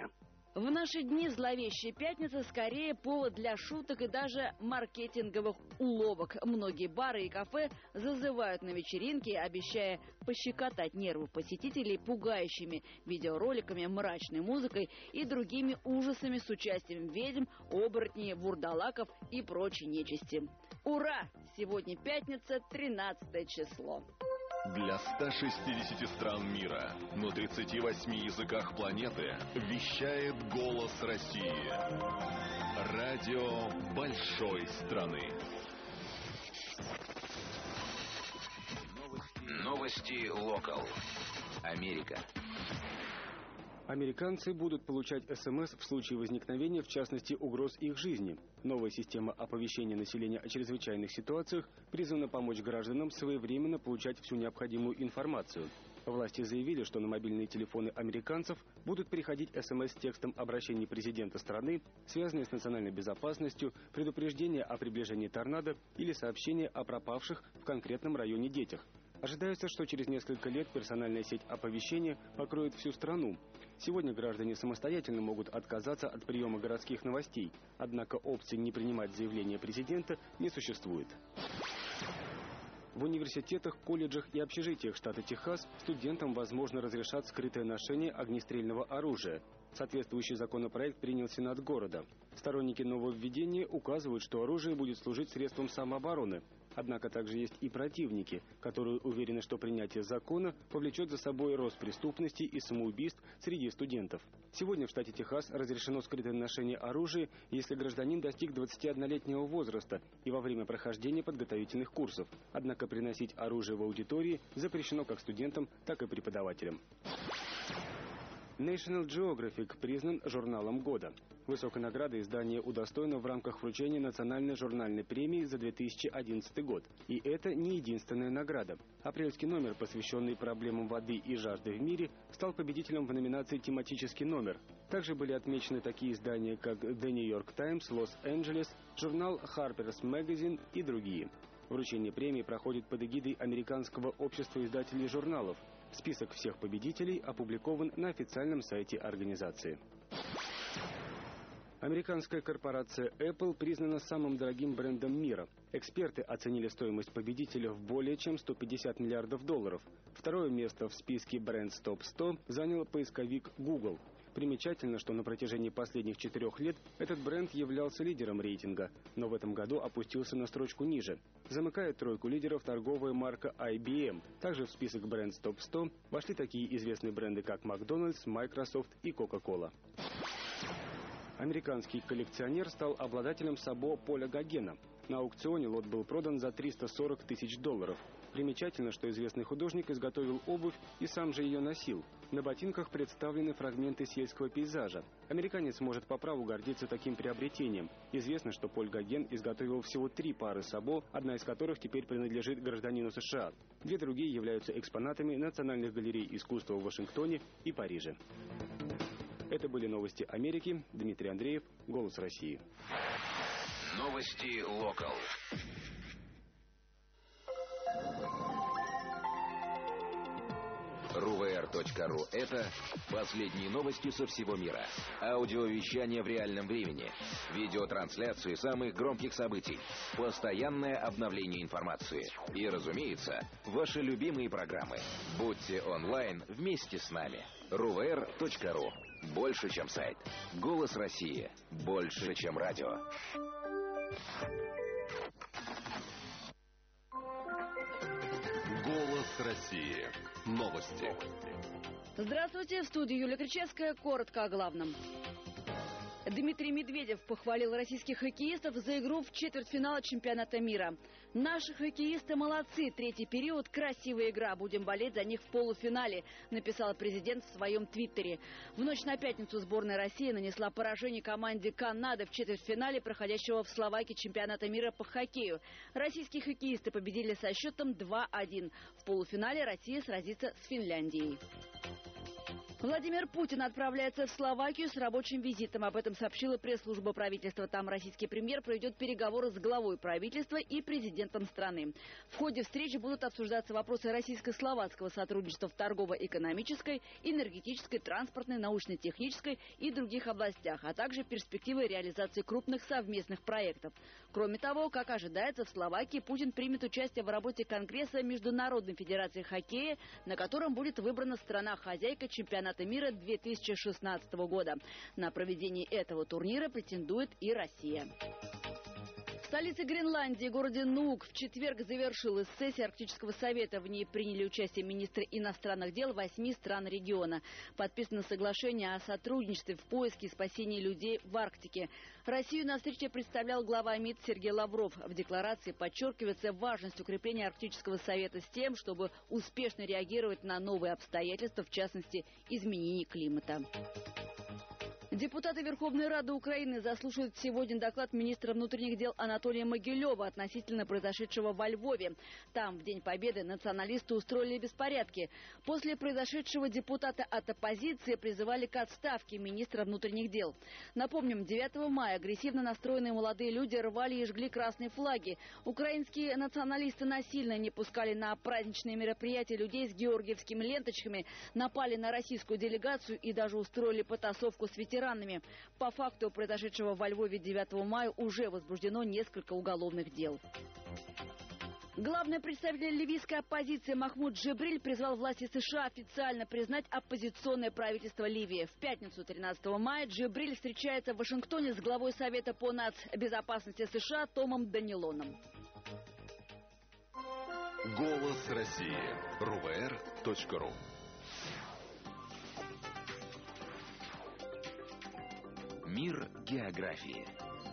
В наши дни зловещая пятница скорее повод для шуток и даже маркетинговых уловок. Многие бары и кафе зазывают на вечеринки, обещая пощекотать нервы посетителей пугающими видеороликами, мрачной музыкой и другими ужасами с участием ведьм, оборотней, вурдалаков и прочей нечисти. Ура! Сегодня пятница, тринадцатое число.
Для ста шестидесяти стран мира на тридцати восьми языках планеты вещает «Голос России». Радио большой страны.
Новости локал. Америка.
Американцы будут получать СМС в случае возникновения, в частности, угроз их жизни. Новая система оповещения населения о чрезвычайных ситуациях призвана помочь гражданам своевременно получать всю необходимую информацию. Власти заявили, что на мобильные телефоны американцев будут приходить СМС с текстом обращений президента страны, связанные с национальной безопасностью, предупреждения о приближении торнадо или сообщения о пропавших в конкретном районе детях. Ожидается, что через несколько лет персональная сеть оповещения покроет всю страну. Сегодня граждане самостоятельно могут отказаться от приема городских новостей, однако опции не принимать заявление президента не существует. В университетах, колледжах и общежитиях штата Техас студентам возможно разрешат скрытое ношение огнестрельного оружия. Соответствующий законопроект принял Сенат города. Сторонники нововведения указывают, что оружие будет служить средством самообороны. Однако также есть и противники, которые уверены, что принятие закона повлечет за собой рост преступности и самоубийств среди студентов. Сегодня в штате Техас разрешено скрытое ношение оружия, если гражданин достиг двадцатиоднолетнего возраста и во время прохождения подготовительных курсов. Однако приносить оружие в аудитории запрещено как студентам, так и преподавателям. National Geographic признан журналом года. Высокой награды издание удостоено в рамках вручения национальной журнальной премии за две тысячи одиннадцатый год. И это не единственная награда. Апрельский номер, посвященный проблемам воды и жажды в мире, стал победителем в номинации «Тематический номер». Также были отмечены такие издания, как The New York Times, Лос-Анджелес, журнал Harper's Magazine и другие. Вручение премии проходит под эгидой Американского общества издателей журналов. Список всех победителей опубликован на официальном сайте организации. Американская корпорация Apple признана самым дорогим брендом мира. Эксперты оценили стоимость победителя в более чем сто пятьдесят миллиардов долларов. Второе место в списке Brand Top сто занял поисковик Google. Примечательно, что на протяжении последних четырех лет этот бренд являлся лидером рейтинга, но в этом году опустился на строчку ниже. Замыкает тройку лидеров торговая марка ай би эм. Также в список Brand Top сто вошли такие известные бренды, как Макдональдс, Microsoft и Coca-Cola. Американский коллекционер стал обладателем сабо Поля Гогена. На аукционе лот был продан за триста сорок тысяч долларов. Примечательно, что известный художник изготовил обувь и сам же ее носил. На ботинках представлены фрагменты сельского пейзажа. Американец может по праву гордиться таким приобретением. Известно, что Поль Гоген изготовил всего три пары сабо, одна из которых теперь принадлежит гражданину США. Две другие являются экспонатами национальных галерей искусства в Вашингтоне и Париже. Это были новости Америки. Дмитрий Андреев, «Голос России».
Новости локал. ру вэ эр точка ру – это последние новости со всего мира. Аудиовещание в реальном времени. Видеотрансляции самых громких событий. Постоянное обновление информации. И, разумеется, ваши любимые программы. Будьте онлайн вместе с нами. ру вэ эр точка ру. Больше, чем сайт. «Голос России». Больше, чем радио.
«Голос России». Новости.
Здравствуйте, в студии Юлия Кричевская. Коротко о главном. Дмитрий Медведев похвалил российских хоккеистов за игру в четвертьфинале чемпионата мира. «Наши хоккеисты молодцы. Третий период – красивая игра. Будем болеть за них в полуфинале», – написал президент в своем твиттере. В ночь на пятницу сборная России нанесла поражение команде Канады в четвертьфинале проходящего в Словакии чемпионата мира по хоккею. Российские хоккеисты победили со счетом два один. В полуфинале Россия сразится с Финляндией. Владимир Путин отправляется в Словакию с рабочим визитом. Об этом сообщила пресс-служба правительства. Там российский премьер проведет переговоры с главой правительства и президентом страны. В ходе встречи будут обсуждаться вопросы российско-словацкого сотрудничества в торгово-экономической, энергетической, транспортной, научно-технической и других областях, а также перспективы реализации крупных совместных проектов. Кроме того, как ожидается, в Словакии Путин примет участие в работе Конгресса Международной федерации хоккея, на котором будет выбрана страна-хозяйка чемпионата мира две тысячи шестнадцатого года. На проведение этого турнира претендует и Россия. В столице Гренландии, городе Нуук, в четверг завершилась сессия Арктического совета. В ней приняли участие министры иностранных дел восьми стран региона. Подписано соглашение о сотрудничестве в поиске и спасении людей в Арктике. Россию на встрече представлял глава МИД Сергей Лавров. В декларации подчеркивается важность укрепления Арктического совета с тем, чтобы успешно реагировать на новые обстоятельства, в частности, изменение климата. Депутаты Верховной Рады Украины заслушают сегодня доклад министра внутренних дел Анатолия Могилева относительно произошедшего во Львове. Там в День Победы националисты устроили беспорядки. После произошедшего депутаты от оппозиции призывали к отставке министра внутренних дел. Напомним, девятого мая агрессивно настроенные молодые люди рвали и жгли красные флаги. Украинские националисты насильно не пускали на праздничные мероприятия людей с георгиевскими ленточками, напали на российскую делегацию и даже устроили потасовку с ветеранами. По факту произошедшего во Львове девятого мая уже возбуждено несколько уголовных дел. Главный представитель ливийской оппозиции Махмуд Джибриль призвал власти США официально признать оппозиционное правительство Ливии. В пятницу тринадцатого мая Джибриль встречается в Вашингтоне с главой Совета по нацбезопасности США Томом Данилоном.
Голос России. эр у эр точка ру.
Мир географии.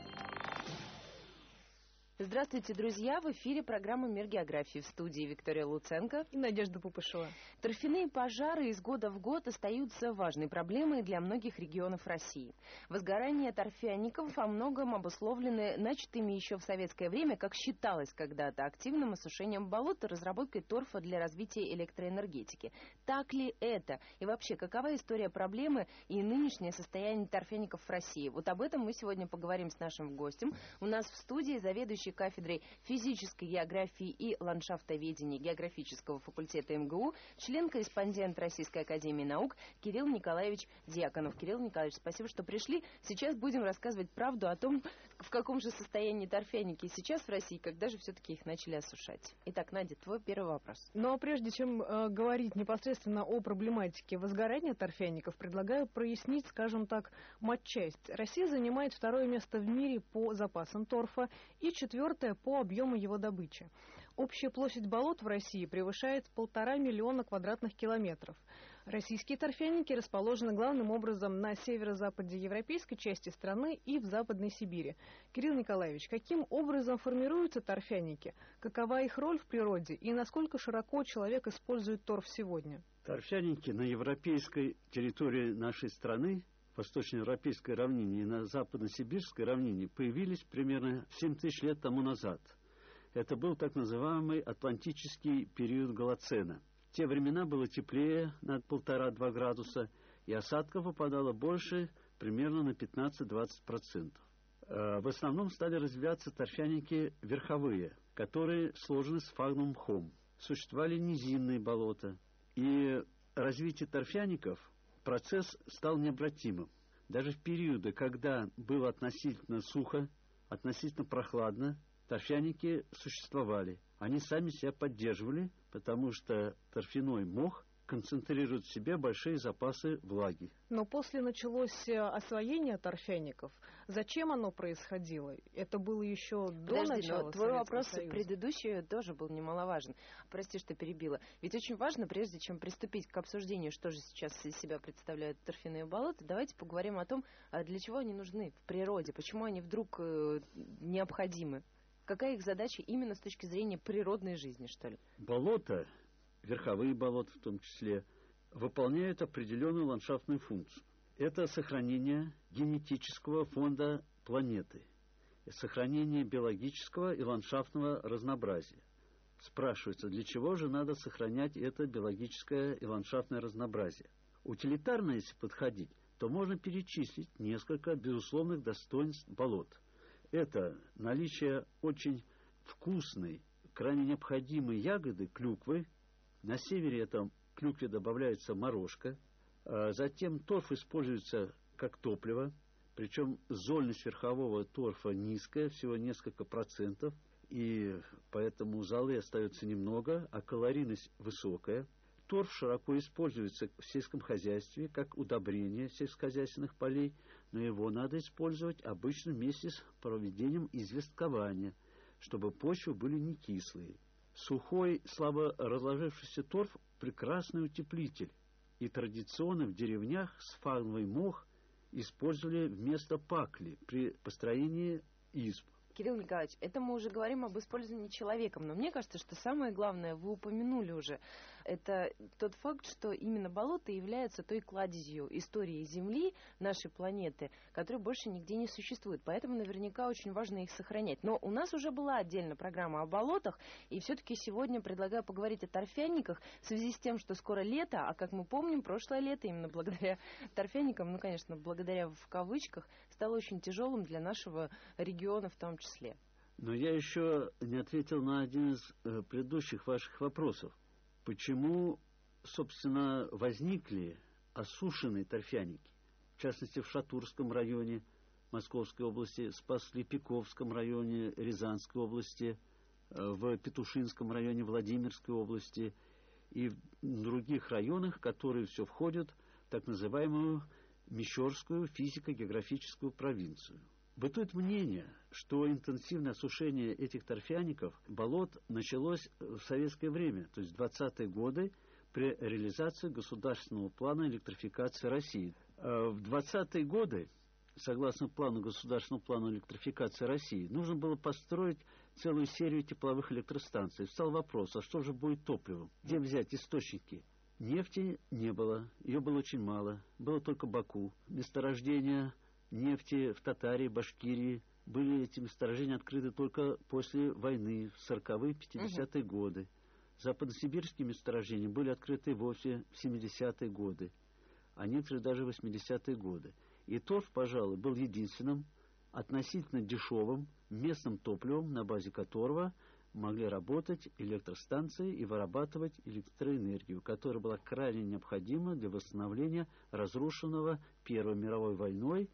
Здравствуйте, друзья! В эфире программа «Мир географии», в студии Виктория Луценко
и Надежда Пупышева.
Торфяные пожары из года в год остаются важной проблемой для многих регионов России. Возгорание торфяников во многом обусловлены начатыми еще в советское время, как считалось когда-то, активным осушением болот и разработкой торфа для развития электроэнергетики. Так ли это? И вообще, какова история проблемы и нынешнее состояние торфяников в России? Вот об этом мы сегодня поговорим с нашим гостем. У нас в студии заведующий кафедрой физической географии и ландшафтоведения географического факультета эм гэ у, член-корреспондент Российской академии наук Кирилл Николаевич Дьяконов. Кирилл Николаевич, спасибо, что пришли. Сейчас будем рассказывать правду о том, в каком же состоянии торфяники сейчас в России, когда же все-таки их начали осушать. Итак, Надя, твой первый вопрос.
Ну а прежде чем э, говорить непосредственно о проблематике возгорания торфяников, предлагаю прояснить, скажем так, матчасть. Россия занимает второе место в мире по запасам торфа и четвертое по объему его добычи. Общая площадь болот в России превышает полтора миллиона квадратных километров. Российские торфяники расположены главным образом на северо-западе европейской части страны и в Западной Сибири. Кирилл Николаевич, каким образом формируются торфяники? Какова их роль в природе и насколько широко человек использует торф сегодня?
Торфяники на европейской территории нашей страны, восточноевропейской равнине и на западно-сибирской равнине появились примерно семь тысяч лет тому назад. Это был так называемый атлантический период Голоцена. В те времена было теплее на полтора-два градуса, и осадков выпадало больше, примерно на пятнадцать-двадцать процентов. В основном стали развиваться торфяники верховые, которые сложены с фагном мхом. Существовали низинные болота, и развитие торфяников процесс стал необратимым. Даже в периоды, когда было относительно сухо, относительно прохладно, торфяники существовали. Они сами себя поддерживали, потому что торфяной мох концентрирует в себе большие запасы влаги.
Но после началось освоение торфяников. Зачем оно происходило? Это было еще до
Подожди,
начала
но твой
Советского
вопрос
Союза.
предыдущий тоже был немаловажен. Прости, что перебила. Ведь очень важно, прежде чем приступить к обсуждению, что же сейчас из себя представляют торфяные болота, давайте поговорим о том, для чего они нужны в природе, почему они вдруг э, необходимы. Какая их задача именно с точки зрения природной жизни, что ли?
Болота, верховые болота в том числе, выполняют определенную ландшафтную функцию. Это сохранение генетического фонда планеты, сохранение биологического и ландшафтного разнообразия. Спрашивается, для чего же надо сохранять это биологическое и ландшафтное разнообразие? Утилитарно, если подходить, то можно перечислить несколько безусловных достоинств болот. Это наличие очень вкусной, крайне необходимой ягоды, клюквы. На севере это клюкве добавляется морожка. Затем торф используется как топливо, причем зольность верхового торфа низкая, всего несколько процентов, и поэтому золы остается немного, а калорийность высокая. Торф широко используется в сельском хозяйстве как удобрение сельскохозяйственных полей, но его надо использовать обычно вместе с проведением известкования, чтобы почвы были не кислые. Сухой, слабо разложившийся торф – прекрасный утеплитель, и традиционно в деревнях сфагновый мох использовали вместо пакли при построении изб.
Кирилл Николаевич, это мы уже говорим об использовании человеком, но мне кажется, что самое главное, вы упомянули уже, это тот факт, что именно болото является той кладезью истории Земли, нашей планеты, которая больше нигде не существует, поэтому наверняка очень важно их сохранять. Но у нас уже была отдельная программа о болотах, и все-таки сегодня предлагаю поговорить о торфяниках в связи с тем, что скоро лето, а как мы помним, прошлое лето именно благодаря торфяникам, ну, конечно, благодаря в кавычках, стало очень тяжелым для нашего региона в том числе.
Но я еще не ответил на один из э, предыдущих ваших вопросов. Почему, собственно, возникли осушенные торфяники? В частности, в Шатурском районе Московской области, Спас-Клепиковском районе Рязанской области, э, в Петушинском районе Владимирской области и в других районах, которые все входят в так называемую Мещерскую физико-географическую провинцию. Бытует мнение, что интенсивное осушение этих торфяников, болот, началось в советское время, то есть в двадцатые годы, при реализации государственного плана электрификации России. В двадцатые годы, согласно плану государственного плана электрификации России, нужно было построить целую серию тепловых электростанций. Встал вопрос, а что же будет топливом? Где взять источники? Нефти не было, ее было очень мало, было только Баку. Месторождения нефти в Татарии, Башкирии были эти месторождения открыты только после войны, в сороковые, пятидесятые угу. годы. Западносибирские месторождения были открыты вовсе в семидесятые годы, а некоторые даже в восьмидесятые годы. И торф, пожалуй, был единственным относительно дешевым местным топливом, на базе которого могли работать электростанции и вырабатывать электроэнергию, которая была крайне необходима для восстановления разрушенного Первой мировой войной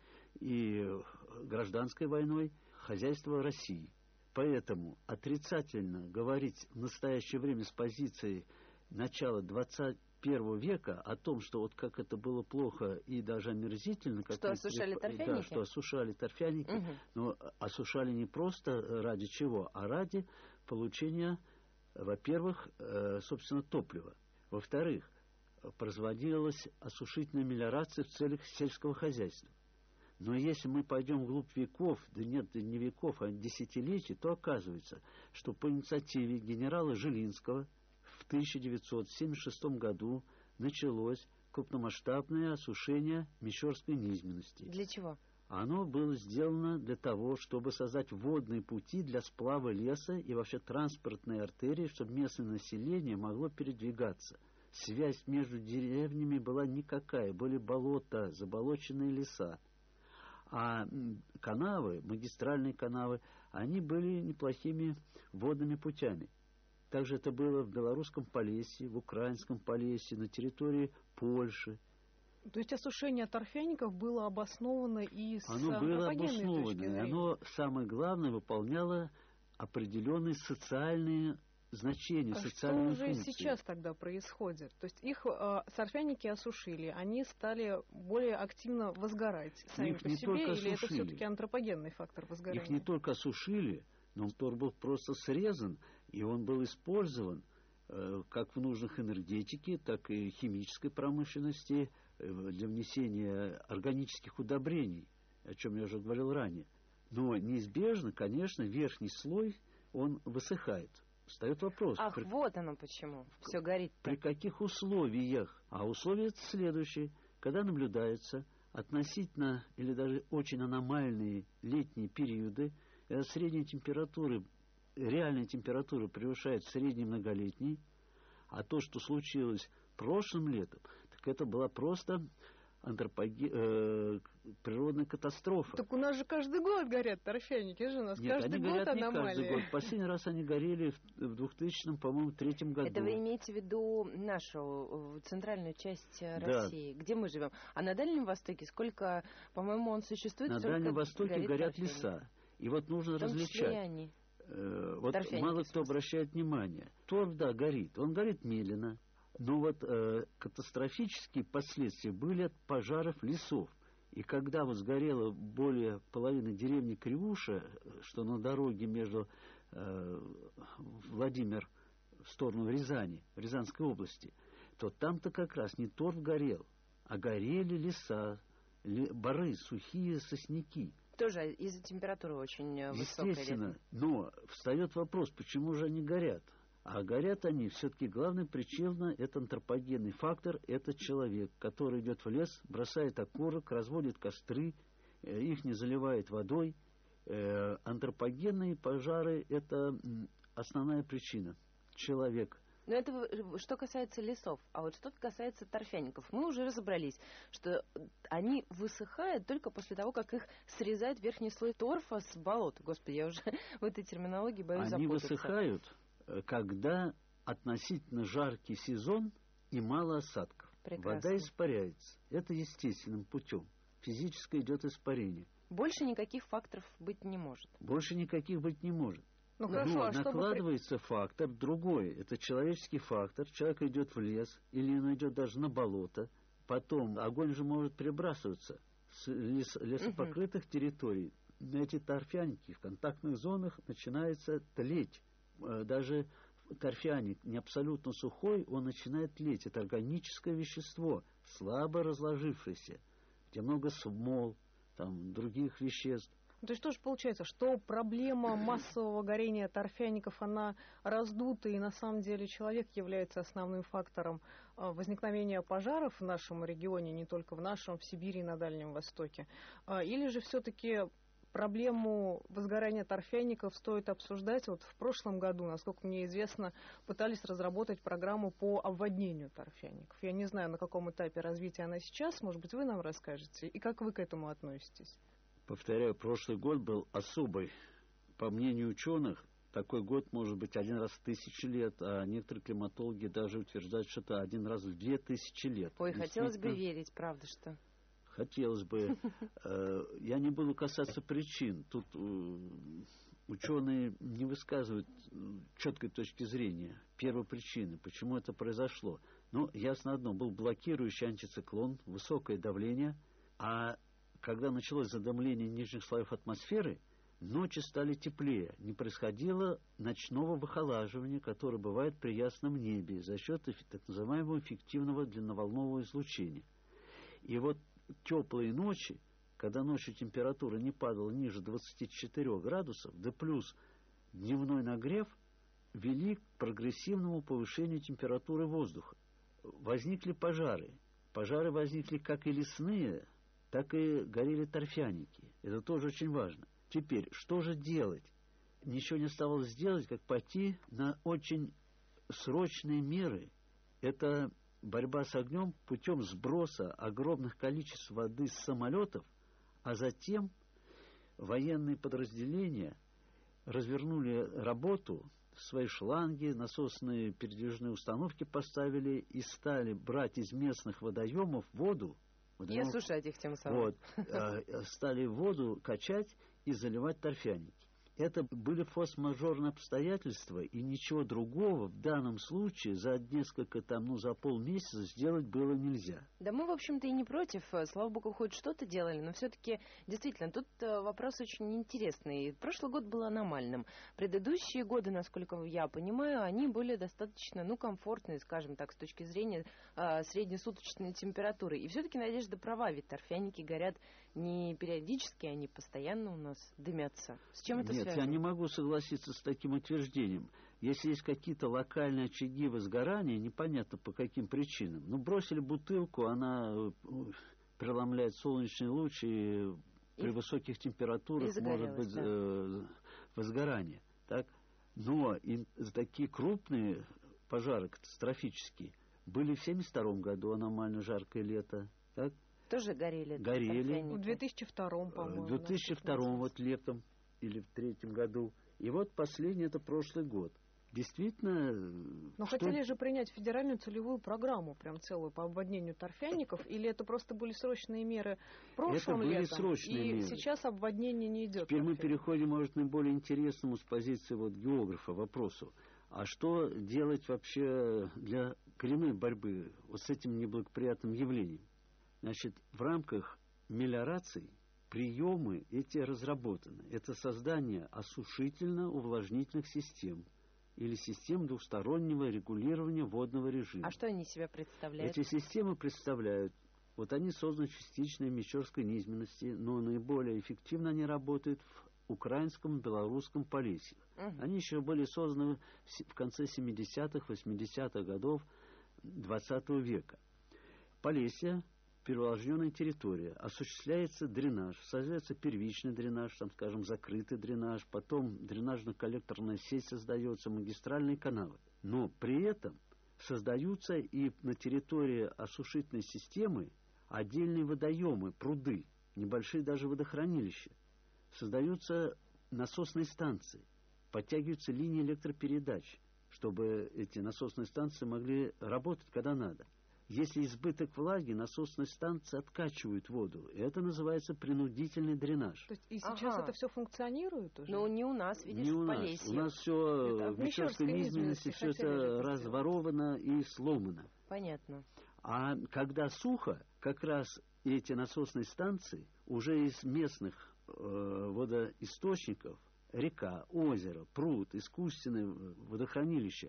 и гражданской войной хозяйства России. Поэтому отрицательно говорить в настоящее время с позиции начала двадцать первого века о том, что вот как это было плохо и даже омерзительно,
что осушали торфяники,
да, что осушали торфяники, угу. но осушали не просто ради чего, а ради получения, во-первых, собственно, топлива. Во-вторых, производилась осушительная мелиорация в целях сельского хозяйства. Но если мы пойдем вглубь веков, да нет, да не веков, а десятилетий, то оказывается, что по инициативе генерала Жилинского в тысяча девятьсот семьдесят шестом году началось крупномасштабное осушение Мещерской низменности.
Для чего?
Оно было сделано для того, чтобы создать водные пути для сплава леса и вообще транспортные артерии, чтобы местное население могло передвигаться. Связь между деревнями была никакая, были болота, заболоченные леса. А канавы, магистральные канавы, они были неплохими водными путями. Также это было в Белорусском Полесье, в Украинском Полесье, на территории Польши.
То есть осушение торфяников было обосновано и с
Оно было обосновано,
точки зрения.
И оно, самое главное, выполняло определенные социальные значения,
а
социальные
что же
функции.
Сейчас тогда происходит? То есть их э, торфяники осушили, они стали более активно возгорать сами
их
по
не
себе, или
осушили.
это все-таки антропогенный фактор возгорания?
Их не только осушили, но торф был просто срезан, и он был использован э, как в нужных энергетике, так и химической промышленности, э, для внесения органических удобрений, о чем я уже говорил ранее. Но неизбежно, конечно, верхний слой, он высыхает. Встает вопрос.
Ах,
при,
вот оно почему. Все горит.
При каких условиях? А условия следующие. Когда наблюдаются относительно или даже очень аномальные летние периоды, когда средние температуры, реальная температура превышает средние многолетние, а то, что случилось прошлым летом, так Так это была просто антропоге... э, природная катастрофа.
Так у нас же каждый год горят торфяники, же у нас
Нет,
каждый
они
год
горят
аномалии.
не каждый год. Последний раз они горели в двухтысячном, по-моему, третьем году.
Это вы имеете в виду нашу центральную часть
Да.
России, где мы живем. А на Дальнем Востоке сколько, по-моему, он существует?
На Дальнем Востоке горят
торфяник.
леса. И вот нужно
в том
различать.
числе и они.
Э, вот
Торфяники,
мало кто обращает внимание. Торф, да, горит. Он горит медленно. Но вот э, катастрофические последствия были от пожаров лесов. И когда вот сгорело более половины деревни Кривуша, что на дороге между э, Владимир в сторону Рязани, в Рязанской области, то там-то как раз не торф горел, а горели леса, ли, боры, сухие сосняки.
Тоже из-за температуры очень высокой.
Естественно, но встает вопрос, почему же они горят? А горят они, все-таки главная причина – это антропогенный фактор, это человек, который идет в лес, бросает окурок, разводит костры, их не заливает водой. Антропогенные пожары – это основная причина. Человек.
Но это что касается лесов, а вот что касается торфяников. Мы уже разобрались, что они высыхают только после того, как их срезает верхний слой торфа с болот. Господи, я уже в этой терминологии боюсь
они
запутаться.
Они высыхают, когда относительно жаркий сезон и мало осадков.
Прекрасно.
Вода испаряется. Это естественным путем. Физическое идет испарение.
Больше никаких факторов быть не может.
Больше никаких быть не может.
Ну,
Но
хорошо, а
накладывается
чтобы...
фактор другой. Это человеческий фактор. Человек идет в лес, или он идет даже на болото. Потом огонь же может перебрасываться с лес... лесопокрытых uh-huh. территорий. Эти торфяники в контактных зонах начинаются тлеть. Даже торфяник не абсолютно сухой, он начинает тлеть. Это органическое вещество, слабо разложившееся, где много смол, там, других веществ.
То есть тоже получается, что проблема массового горения торфяников, она раздута, и на самом деле человек является основным фактором возникновения пожаров в нашем регионе, не только в нашем, в Сибири и на Дальнем Востоке. Или же все-таки проблему возгорания торфяников стоит обсуждать. Вот в прошлом году, насколько мне известно, пытались разработать программу по обводнению торфяников. Я не знаю, на каком этапе развития она сейчас. Может быть, вы нам расскажете. И как вы к этому относитесь?
Повторяю, прошлый год был особый. По мнению ученых, такой год может быть один раз в тысячу лет, а некоторые климатологи даже утверждают, что это один раз в две тысячи лет.
Ой, хотелось бы верить, правда, что...
Хотелось бы. Я не буду касаться причин. Тут ученые не высказывают четкой точки зрения первопричины, почему это произошло. Но ясно одно, был блокирующий антициклон, высокое давление, а когда началось задымление нижних слоев атмосферы, ночи стали теплее, не происходило ночного выхолаживания, которое бывает при ясном небе за счет так называемого эффективного длинноволнового излучения. И вот теплые ночи, когда ночью температура не падала ниже двадцати четырёх градусов, да плюс дневной нагрев, вели к прогрессивному повышению температуры воздуха. Возникли пожары. Пожары возникли как и лесные, так и горели торфяники. Это тоже очень важно. Теперь, что же делать? Ничего не оставалось сделать, как пойти на очень срочные меры. Это борьба с огнем путем сброса огромных количеств воды с самолетов, а затем военные подразделения развернули работу, свои шланги, насосные передвижные установки поставили и стали брать из местных водоемов воду.
И осушать их тем самым.
Вот, стали воду качать и заливать торфяники. Это были форс-мажорные обстоятельства, и ничего другого в данном случае за несколько, там, ну, за полмесяца сделать было нельзя.
Да мы, в общем-то, и не против. Слава богу, хоть что-то делали, но все-таки, действительно, тут вопрос очень интересный. Прошлый год был аномальным. Предыдущие годы, насколько я понимаю, они были достаточно, ну, комфортные, скажем так, с точки зрения а, среднесуточной температуры. И все-таки Надежда права, ведь торфяники горят не периодически, они постоянно у нас дымятся. С чем это
Нет,
связано?
я не могу согласиться с таким утверждением. Если есть какие-то локальные очаги возгорания, непонятно по каким причинам. Ну, бросили бутылку, она преломляет солнечный луч, и при и, высоких температурах может быть да. э, возгорание. Так? Но и, такие крупные пожары, катастрофические, Были в семьдесят втором году аномально жаркое лето. Так?
Тоже горели?
Горели.
В две тысячи втором, по-моему.
В две тысячи втором вот летом или в третьем году. И вот последний, это прошлый год. Действительно...
Но что... хотели же принять федеральную целевую программу, прям целую, по обводнению торфяников, или это просто были срочные меры прошлым
это были
летом,
срочные
и
меры.
Сейчас обводнение не идет?
Теперь мы переходим, может, к более интересному с позиции вот географа вопросу. А что делать вообще для коренной борьбы вот с этим неблагоприятным явлением? Значит, в рамках мелиорации приемы эти разработаны. Это создание осушительно-увлажнительных систем или систем двухстороннего регулирования водного режима.
А что они себя представляют?
Эти системы представляют, вот они созданы частично в Мещерской низменности, но наиболее эффективно они работают в украинском, белорусском Полесье. Угу. Они еще были созданы в конце семидесятых, восьмидесятых годов двадцатого века. Полесье — переувлажненная территория, осуществляется дренаж, создается первичный дренаж, там, скажем, закрытый дренаж, потом дренажно-коллекторная сеть создается, магистральные каналы. Но при этом создаются и на территории осушительной системы отдельные водоемы, пруды, небольшие даже водохранилища. Создаются насосные станции, подтягиваются линии электропередач, чтобы эти насосные станции могли работать, когда надо. Если избыток влаги, насосные станции откачивают воду. Это называется принудительный дренаж.
То есть и сейчас ага. это все функционирует уже?
Но не у нас, видишь,
не у
в
нас.
Полесье.
У нас все в Мещерской низменности, все это разворовано и сломано.
Понятно.
А когда сухо, как раз эти насосные станции уже из местных э, водоисточников, река, озеро, пруд, искусственное водохранилище,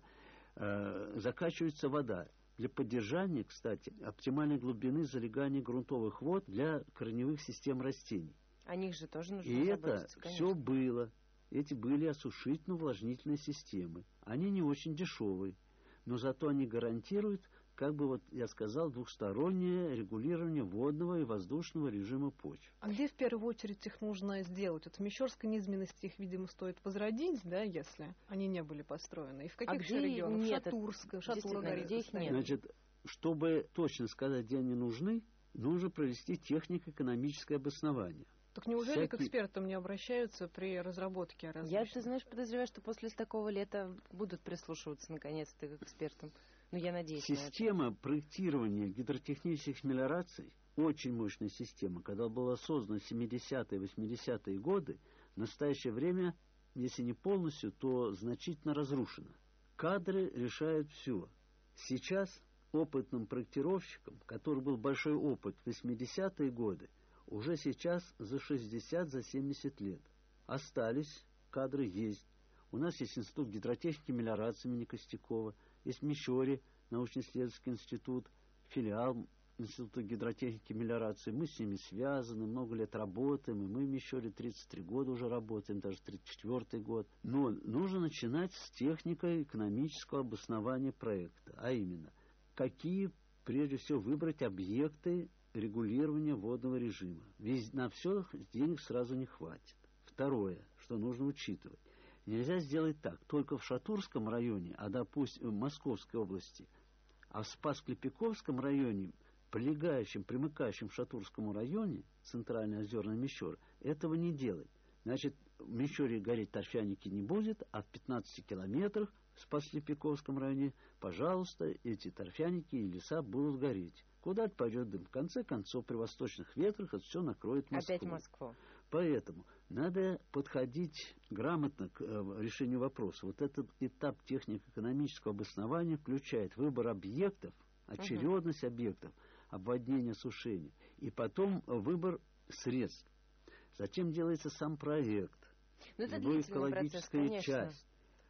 э, закачивается вода. Для поддержания, кстати, оптимальной глубины залегания грунтовых вод для корневых систем растений.
О них же тоже нужно
И
заботиться,
это
конечно.
все было. Эти были осушительно-увлажнительные системы. Они не очень дешевые, но зато они гарантируют, как бы вот я сказал, двухстороннее регулирование водного и воздушного режима почв.
А где в первую очередь их нужно сделать? Вот в Мещерской низменности их, видимо, стоит возродить, да, если они не были построены. И в каких
а
еще регионах?
Нет,
Шатурская, Шатура горит.
Где их нет?
Значит, чтобы точно сказать, где они нужны, нужно провести технико-экономическое обоснование.
Так неужели
Всякие...
к экспертам не обращаются при разработке различных?
Я, ты знаешь, подозреваю, что после такого лета будут прислушиваться наконец-то к экспертам. Ну, я надеюсь.
Система проектирования гидротехнических мелиораций, очень мощная система, когда была создана в семидесятые, восьмидесятые годы, в настоящее время, если не полностью, то значительно разрушена. Кадры решают все. Сейчас опытным проектировщикам, который был большой опыт в восьмидесятые годы, уже сейчас за шестьдесят, за семьдесят лет. Остались, кадры есть. У нас есть институт гидротехники и мелиорации имени Костякова, есть в Мещере научно-исследовательский институт, филиал Института гидротехники и мелиорации. Мы с ними связаны, много лет работаем, и мы в Мещере тридцать три года уже работаем, даже тридцать четвёртый год. Но нужно начинать с технико-экономического обоснования проекта, а именно, какие, прежде всего, выбрать объекты регулирования водного режима. Ведь на все денег сразу не хватит. Второе, что нужно учитывать. Нельзя сделать так, только в Шатурском районе, а, допустим, в Московской области, а в Спас-Клепиковском районе, прилегающем, примыкающем к Шатурскому районе, центральный озерный Мещер, этого не делать. Значит, в Мещере гореть торфяники не будет, а в пятнадцати километрах в Спас-Клепиковском районе, пожалуйста, эти торфяники и леса будут гореть. Куда-то пойдет дым. В конце концов, при восточных ветрах это все накроет Москву.
Опять Москву.
Поэтому надо подходить грамотно к э, решению вопроса. Вот этот этап технико-экономического обоснования включает выбор объектов, очередность uh-huh. объектов, обводнение, сушение, и потом выбор средств. Затем делается сам проект, его экологическая
процесс,
часть.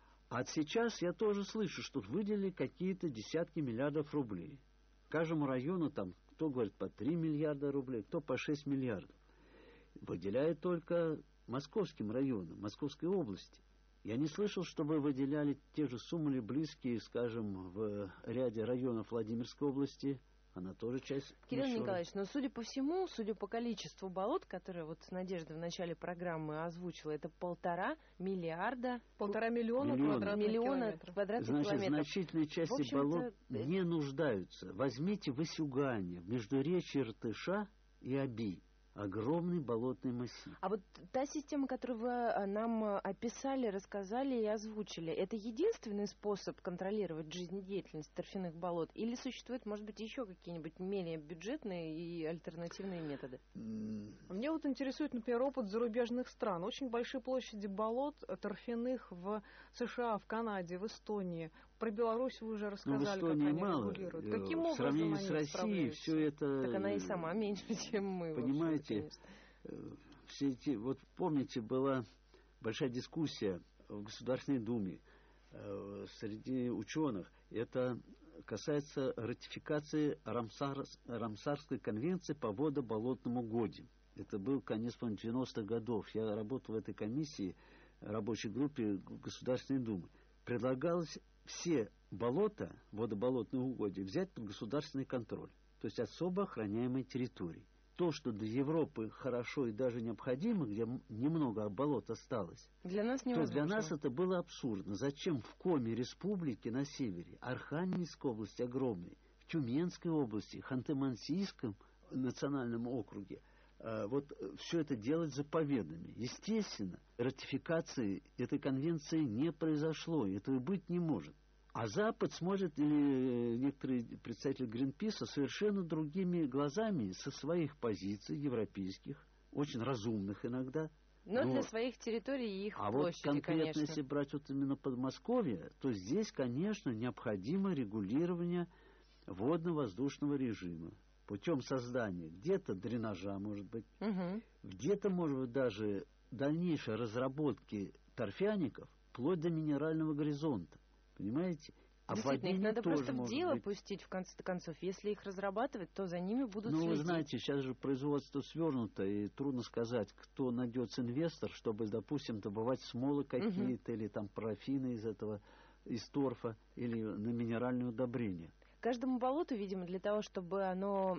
А сейчас я тоже слышу, что выделили какие-то десятки миллиардов рублей. Каждому району там, кто говорит, по три миллиарда рублей, кто по шесть миллиардов. Выделяют только московским районам, Московской области. Я не слышал, чтобы выделяли те же суммы или близкие, скажем, в ряде районов Владимирской области, Она тоже часть
Кирилл
Мещеры.
Николаевич, но судя по всему, судя по количеству болот, которые вот Надежда в начале программы озвучила, это полтора миллиарда...
Полтора миллиона
Миллиона.
квадратных
миллиона
километров.
квадратных
Значит,
километров.
значительные части
В общем-то,
болот не нуждаются. Возьмите Васюгане, междуречье Иртыша и Оби. Огромный болотный массив.
А вот та система, которую вы а, нам а, описали, рассказали и озвучили, это единственный способ контролировать жизнедеятельность торфяных болот? Или существуют, может быть, еще какие-нибудь менее бюджетные и альтернативные методы?
Мне вот интересует, например, опыт зарубежных стран. Очень большие площади болот торфяных в США, в Канаде, в Эстонии. Про Беларусь вы уже рассказали,
ну,
как они
мало.
регулируют.
В
Каким образом
сравнении
они
с Россией все это...
Так она и сама меньше, чем мы.
Понимаете, все эти... Вот помните, была большая дискуссия в Государственной Думе э, среди ученых. Это касается ратификации Рамсар, Рамсарской конвенции по водоболотным угодьям. Это был конец девяностых годов. Я работал в этой комиссии, рабочей группе Государственной Думы. Предлагалось все болота, водоболотные угодья, взять под государственный контроль. То есть особо охраняемые территории. То, что для Европы хорошо и даже необходимо, где немного болот осталось,
для нас
то для нас это было абсурдно. Зачем в Коми республике на севере, Архангельской области огромной, в Тюменской области, Ханты-Мансийском национальном округе, вот все это делать заповедными? Естественно, ратификации этой конвенции не произошло, этого быть не может. А Запад смотрит, или некоторые представители Гринписа, совершенно другими глазами со своих позиций европейских, очень разумных иногда.
Но, но для своих территорий и их
а
площади,
вот конкретно,
конечно.
Если брать вот именно Подмосковье, то здесь, конечно, необходимо регулирование водно-воздушного режима путем создания где-то дренажа, может быть,
угу.
где-то, может быть, даже дальнейшей разработки торфяников вплоть до минерального горизонта. Понимаете?
Действительно, их надо просто в дело
быть.
пустить, в конце концов. Если их разрабатывать, то за ними будут
ну,
следить.
Ну, вы знаете, сейчас же производство свернуто, и трудно сказать, кто найдется инвестор, чтобы, допустим, добывать смолы какие-то, угу. или там парафины из этого, из торфа, или на минеральные удобрения.
Каждому болоту, видимо, для того, чтобы оно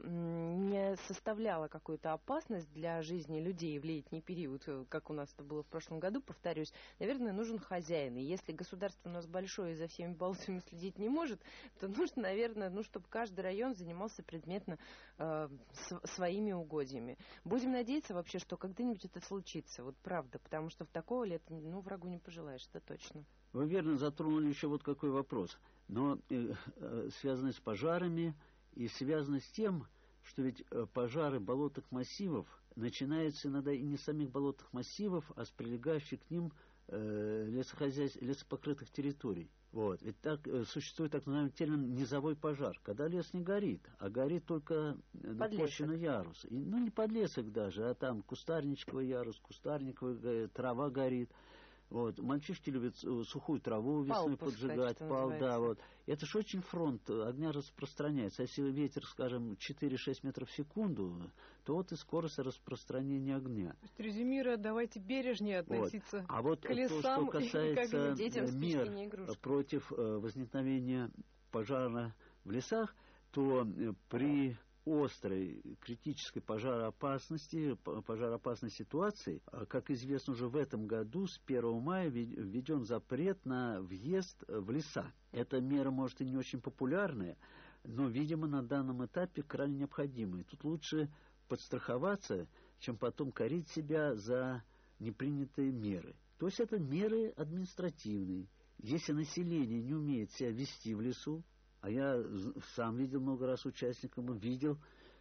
не составляло какую-то опасность для жизни людей в летний период, как у нас это было в прошлом году, повторюсь, наверное, нужен хозяин. И если государство у нас большое и за всеми болотами следить не может, то нужно, наверное, ну, чтобы каждый район занимался предметно э, своими угодьями. Будем надеяться вообще, что когда-нибудь это случится, вот правда, потому что в такого лета, ну, врагу не пожелаешь, это точно.
Вы верно затронули еще вот какой вопрос. Но э, э, связанный с пожарами и связано с тем, что ведь э, пожары болотных массивов начинаются иногда и не с самих болотных массивов, а с прилегающих к ним э, лесохозяйств, лесопокрытых территорий. Вот. Ведь так э, существует так называемый термин низовой пожар, когда лес не горит, а горит только допущенный ярус. И, ну, не подлесок даже, а там кустарничковый ярус, кустарниковая трава горит. Вот. Мальчишки любят сухую траву весной
пал
поджигать,
пускать,
пал, да, вот. Это же очень фронт огня распространяется. Если ветер, скажем, четыре-шесть метров в секунду, то вот и скорость распространения огня.
То есть, резюмируя, давайте бережнее относиться
вот. А вот
к лесам
то, что касается
и детям
мер против возникновения пожара в лесах, то при острой критической пожароопасности, пожароопасной ситуации, как известно, уже в этом году с первого мая введен запрет на въезд в леса. Эта мера, может, и не очень популярная, но, видимо, на данном этапе крайне необходимая. Тут лучше подстраховаться, чем потом корить себя за непринятые меры. То есть это меры административные. Если население не умеет себя вести в лесу, а я сам видел много раз участников, видел,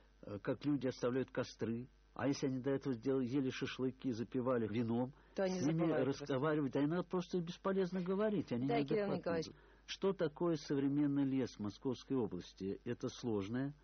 как люди оставляют костры. А если они до этого сделали, ели шашлыки, запивали вином,
то
с ними разговаривать, просто. А иногда просто бесполезно говорить. Они
да, Кирилл Николаевич.
Что такое современный лес в Московской области? Это сложная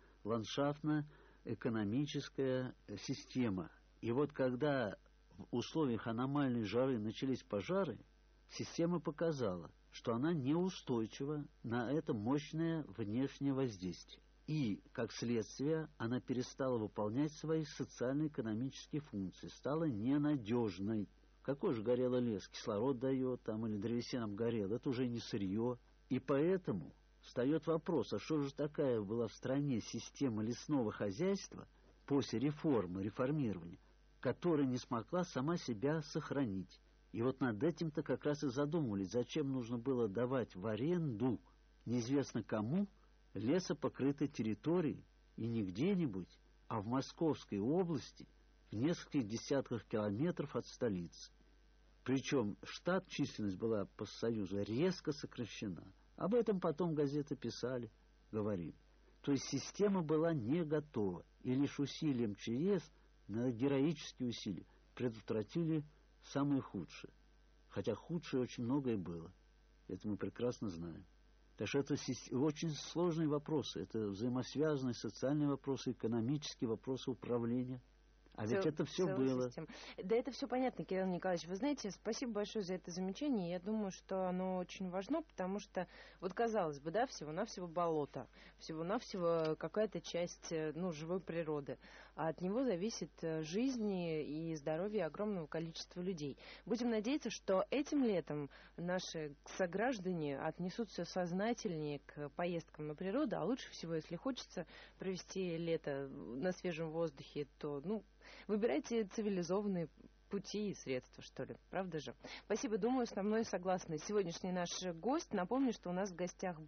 ландшафтно-экономическая система. И вот когда в условиях аномальной жары начались пожары, система показала, что она неустойчива на это мощное внешнее воздействие. И, как следствие, она перестала выполнять свои социально-экономические функции, стала ненадежной. Какой же горелый лес? Кислород дает там или древесином горел? Это уже не сырье. И поэтому встает вопрос, а что же такая была в стране система лесного хозяйства после реформы, реформирования, которая не смогла сама себя сохранить. И вот над этим-то как раз и задумывались, зачем нужно было давать в аренду неизвестно кому лесопокрытой территории, и не где-нибудь, а в Московской области, в нескольких десятках километров от столицы. Причем штат, численность была по Союзу резко сокращена. Об этом потом газеты писали, говорили. То есть система была не готова, и лишь усилием ЧС, на героические усилия, предотвратили самое худшее. Хотя худшее очень многое было. Это мы прекрасно знаем. Так что это очень сложные вопросы. Это взаимосвязанные социальные вопросы, экономические вопросы управления. А ведь это все было.
Система. Да, это все понятно, Кирилл Николаевич. Вы знаете, спасибо большое за это замечание. Я думаю, что оно очень важно, потому что, вот казалось бы, да, всего-навсего болото, всего-навсего какая-то часть, ну, живой природы. А от него зависит жизнь и здоровье огромного количества людей. Будем надеяться, что этим летом наши сограждане отнесутся сознательнее к поездкам на природу, а лучше всего, если хочется провести лето на свежем воздухе, то, ну, выбирайте цивилизованные пути и средства, что ли. Правда же? Спасибо. Думаю, со мной согласны. Сегодняшний наш гость. Напомню, что у нас в гостях был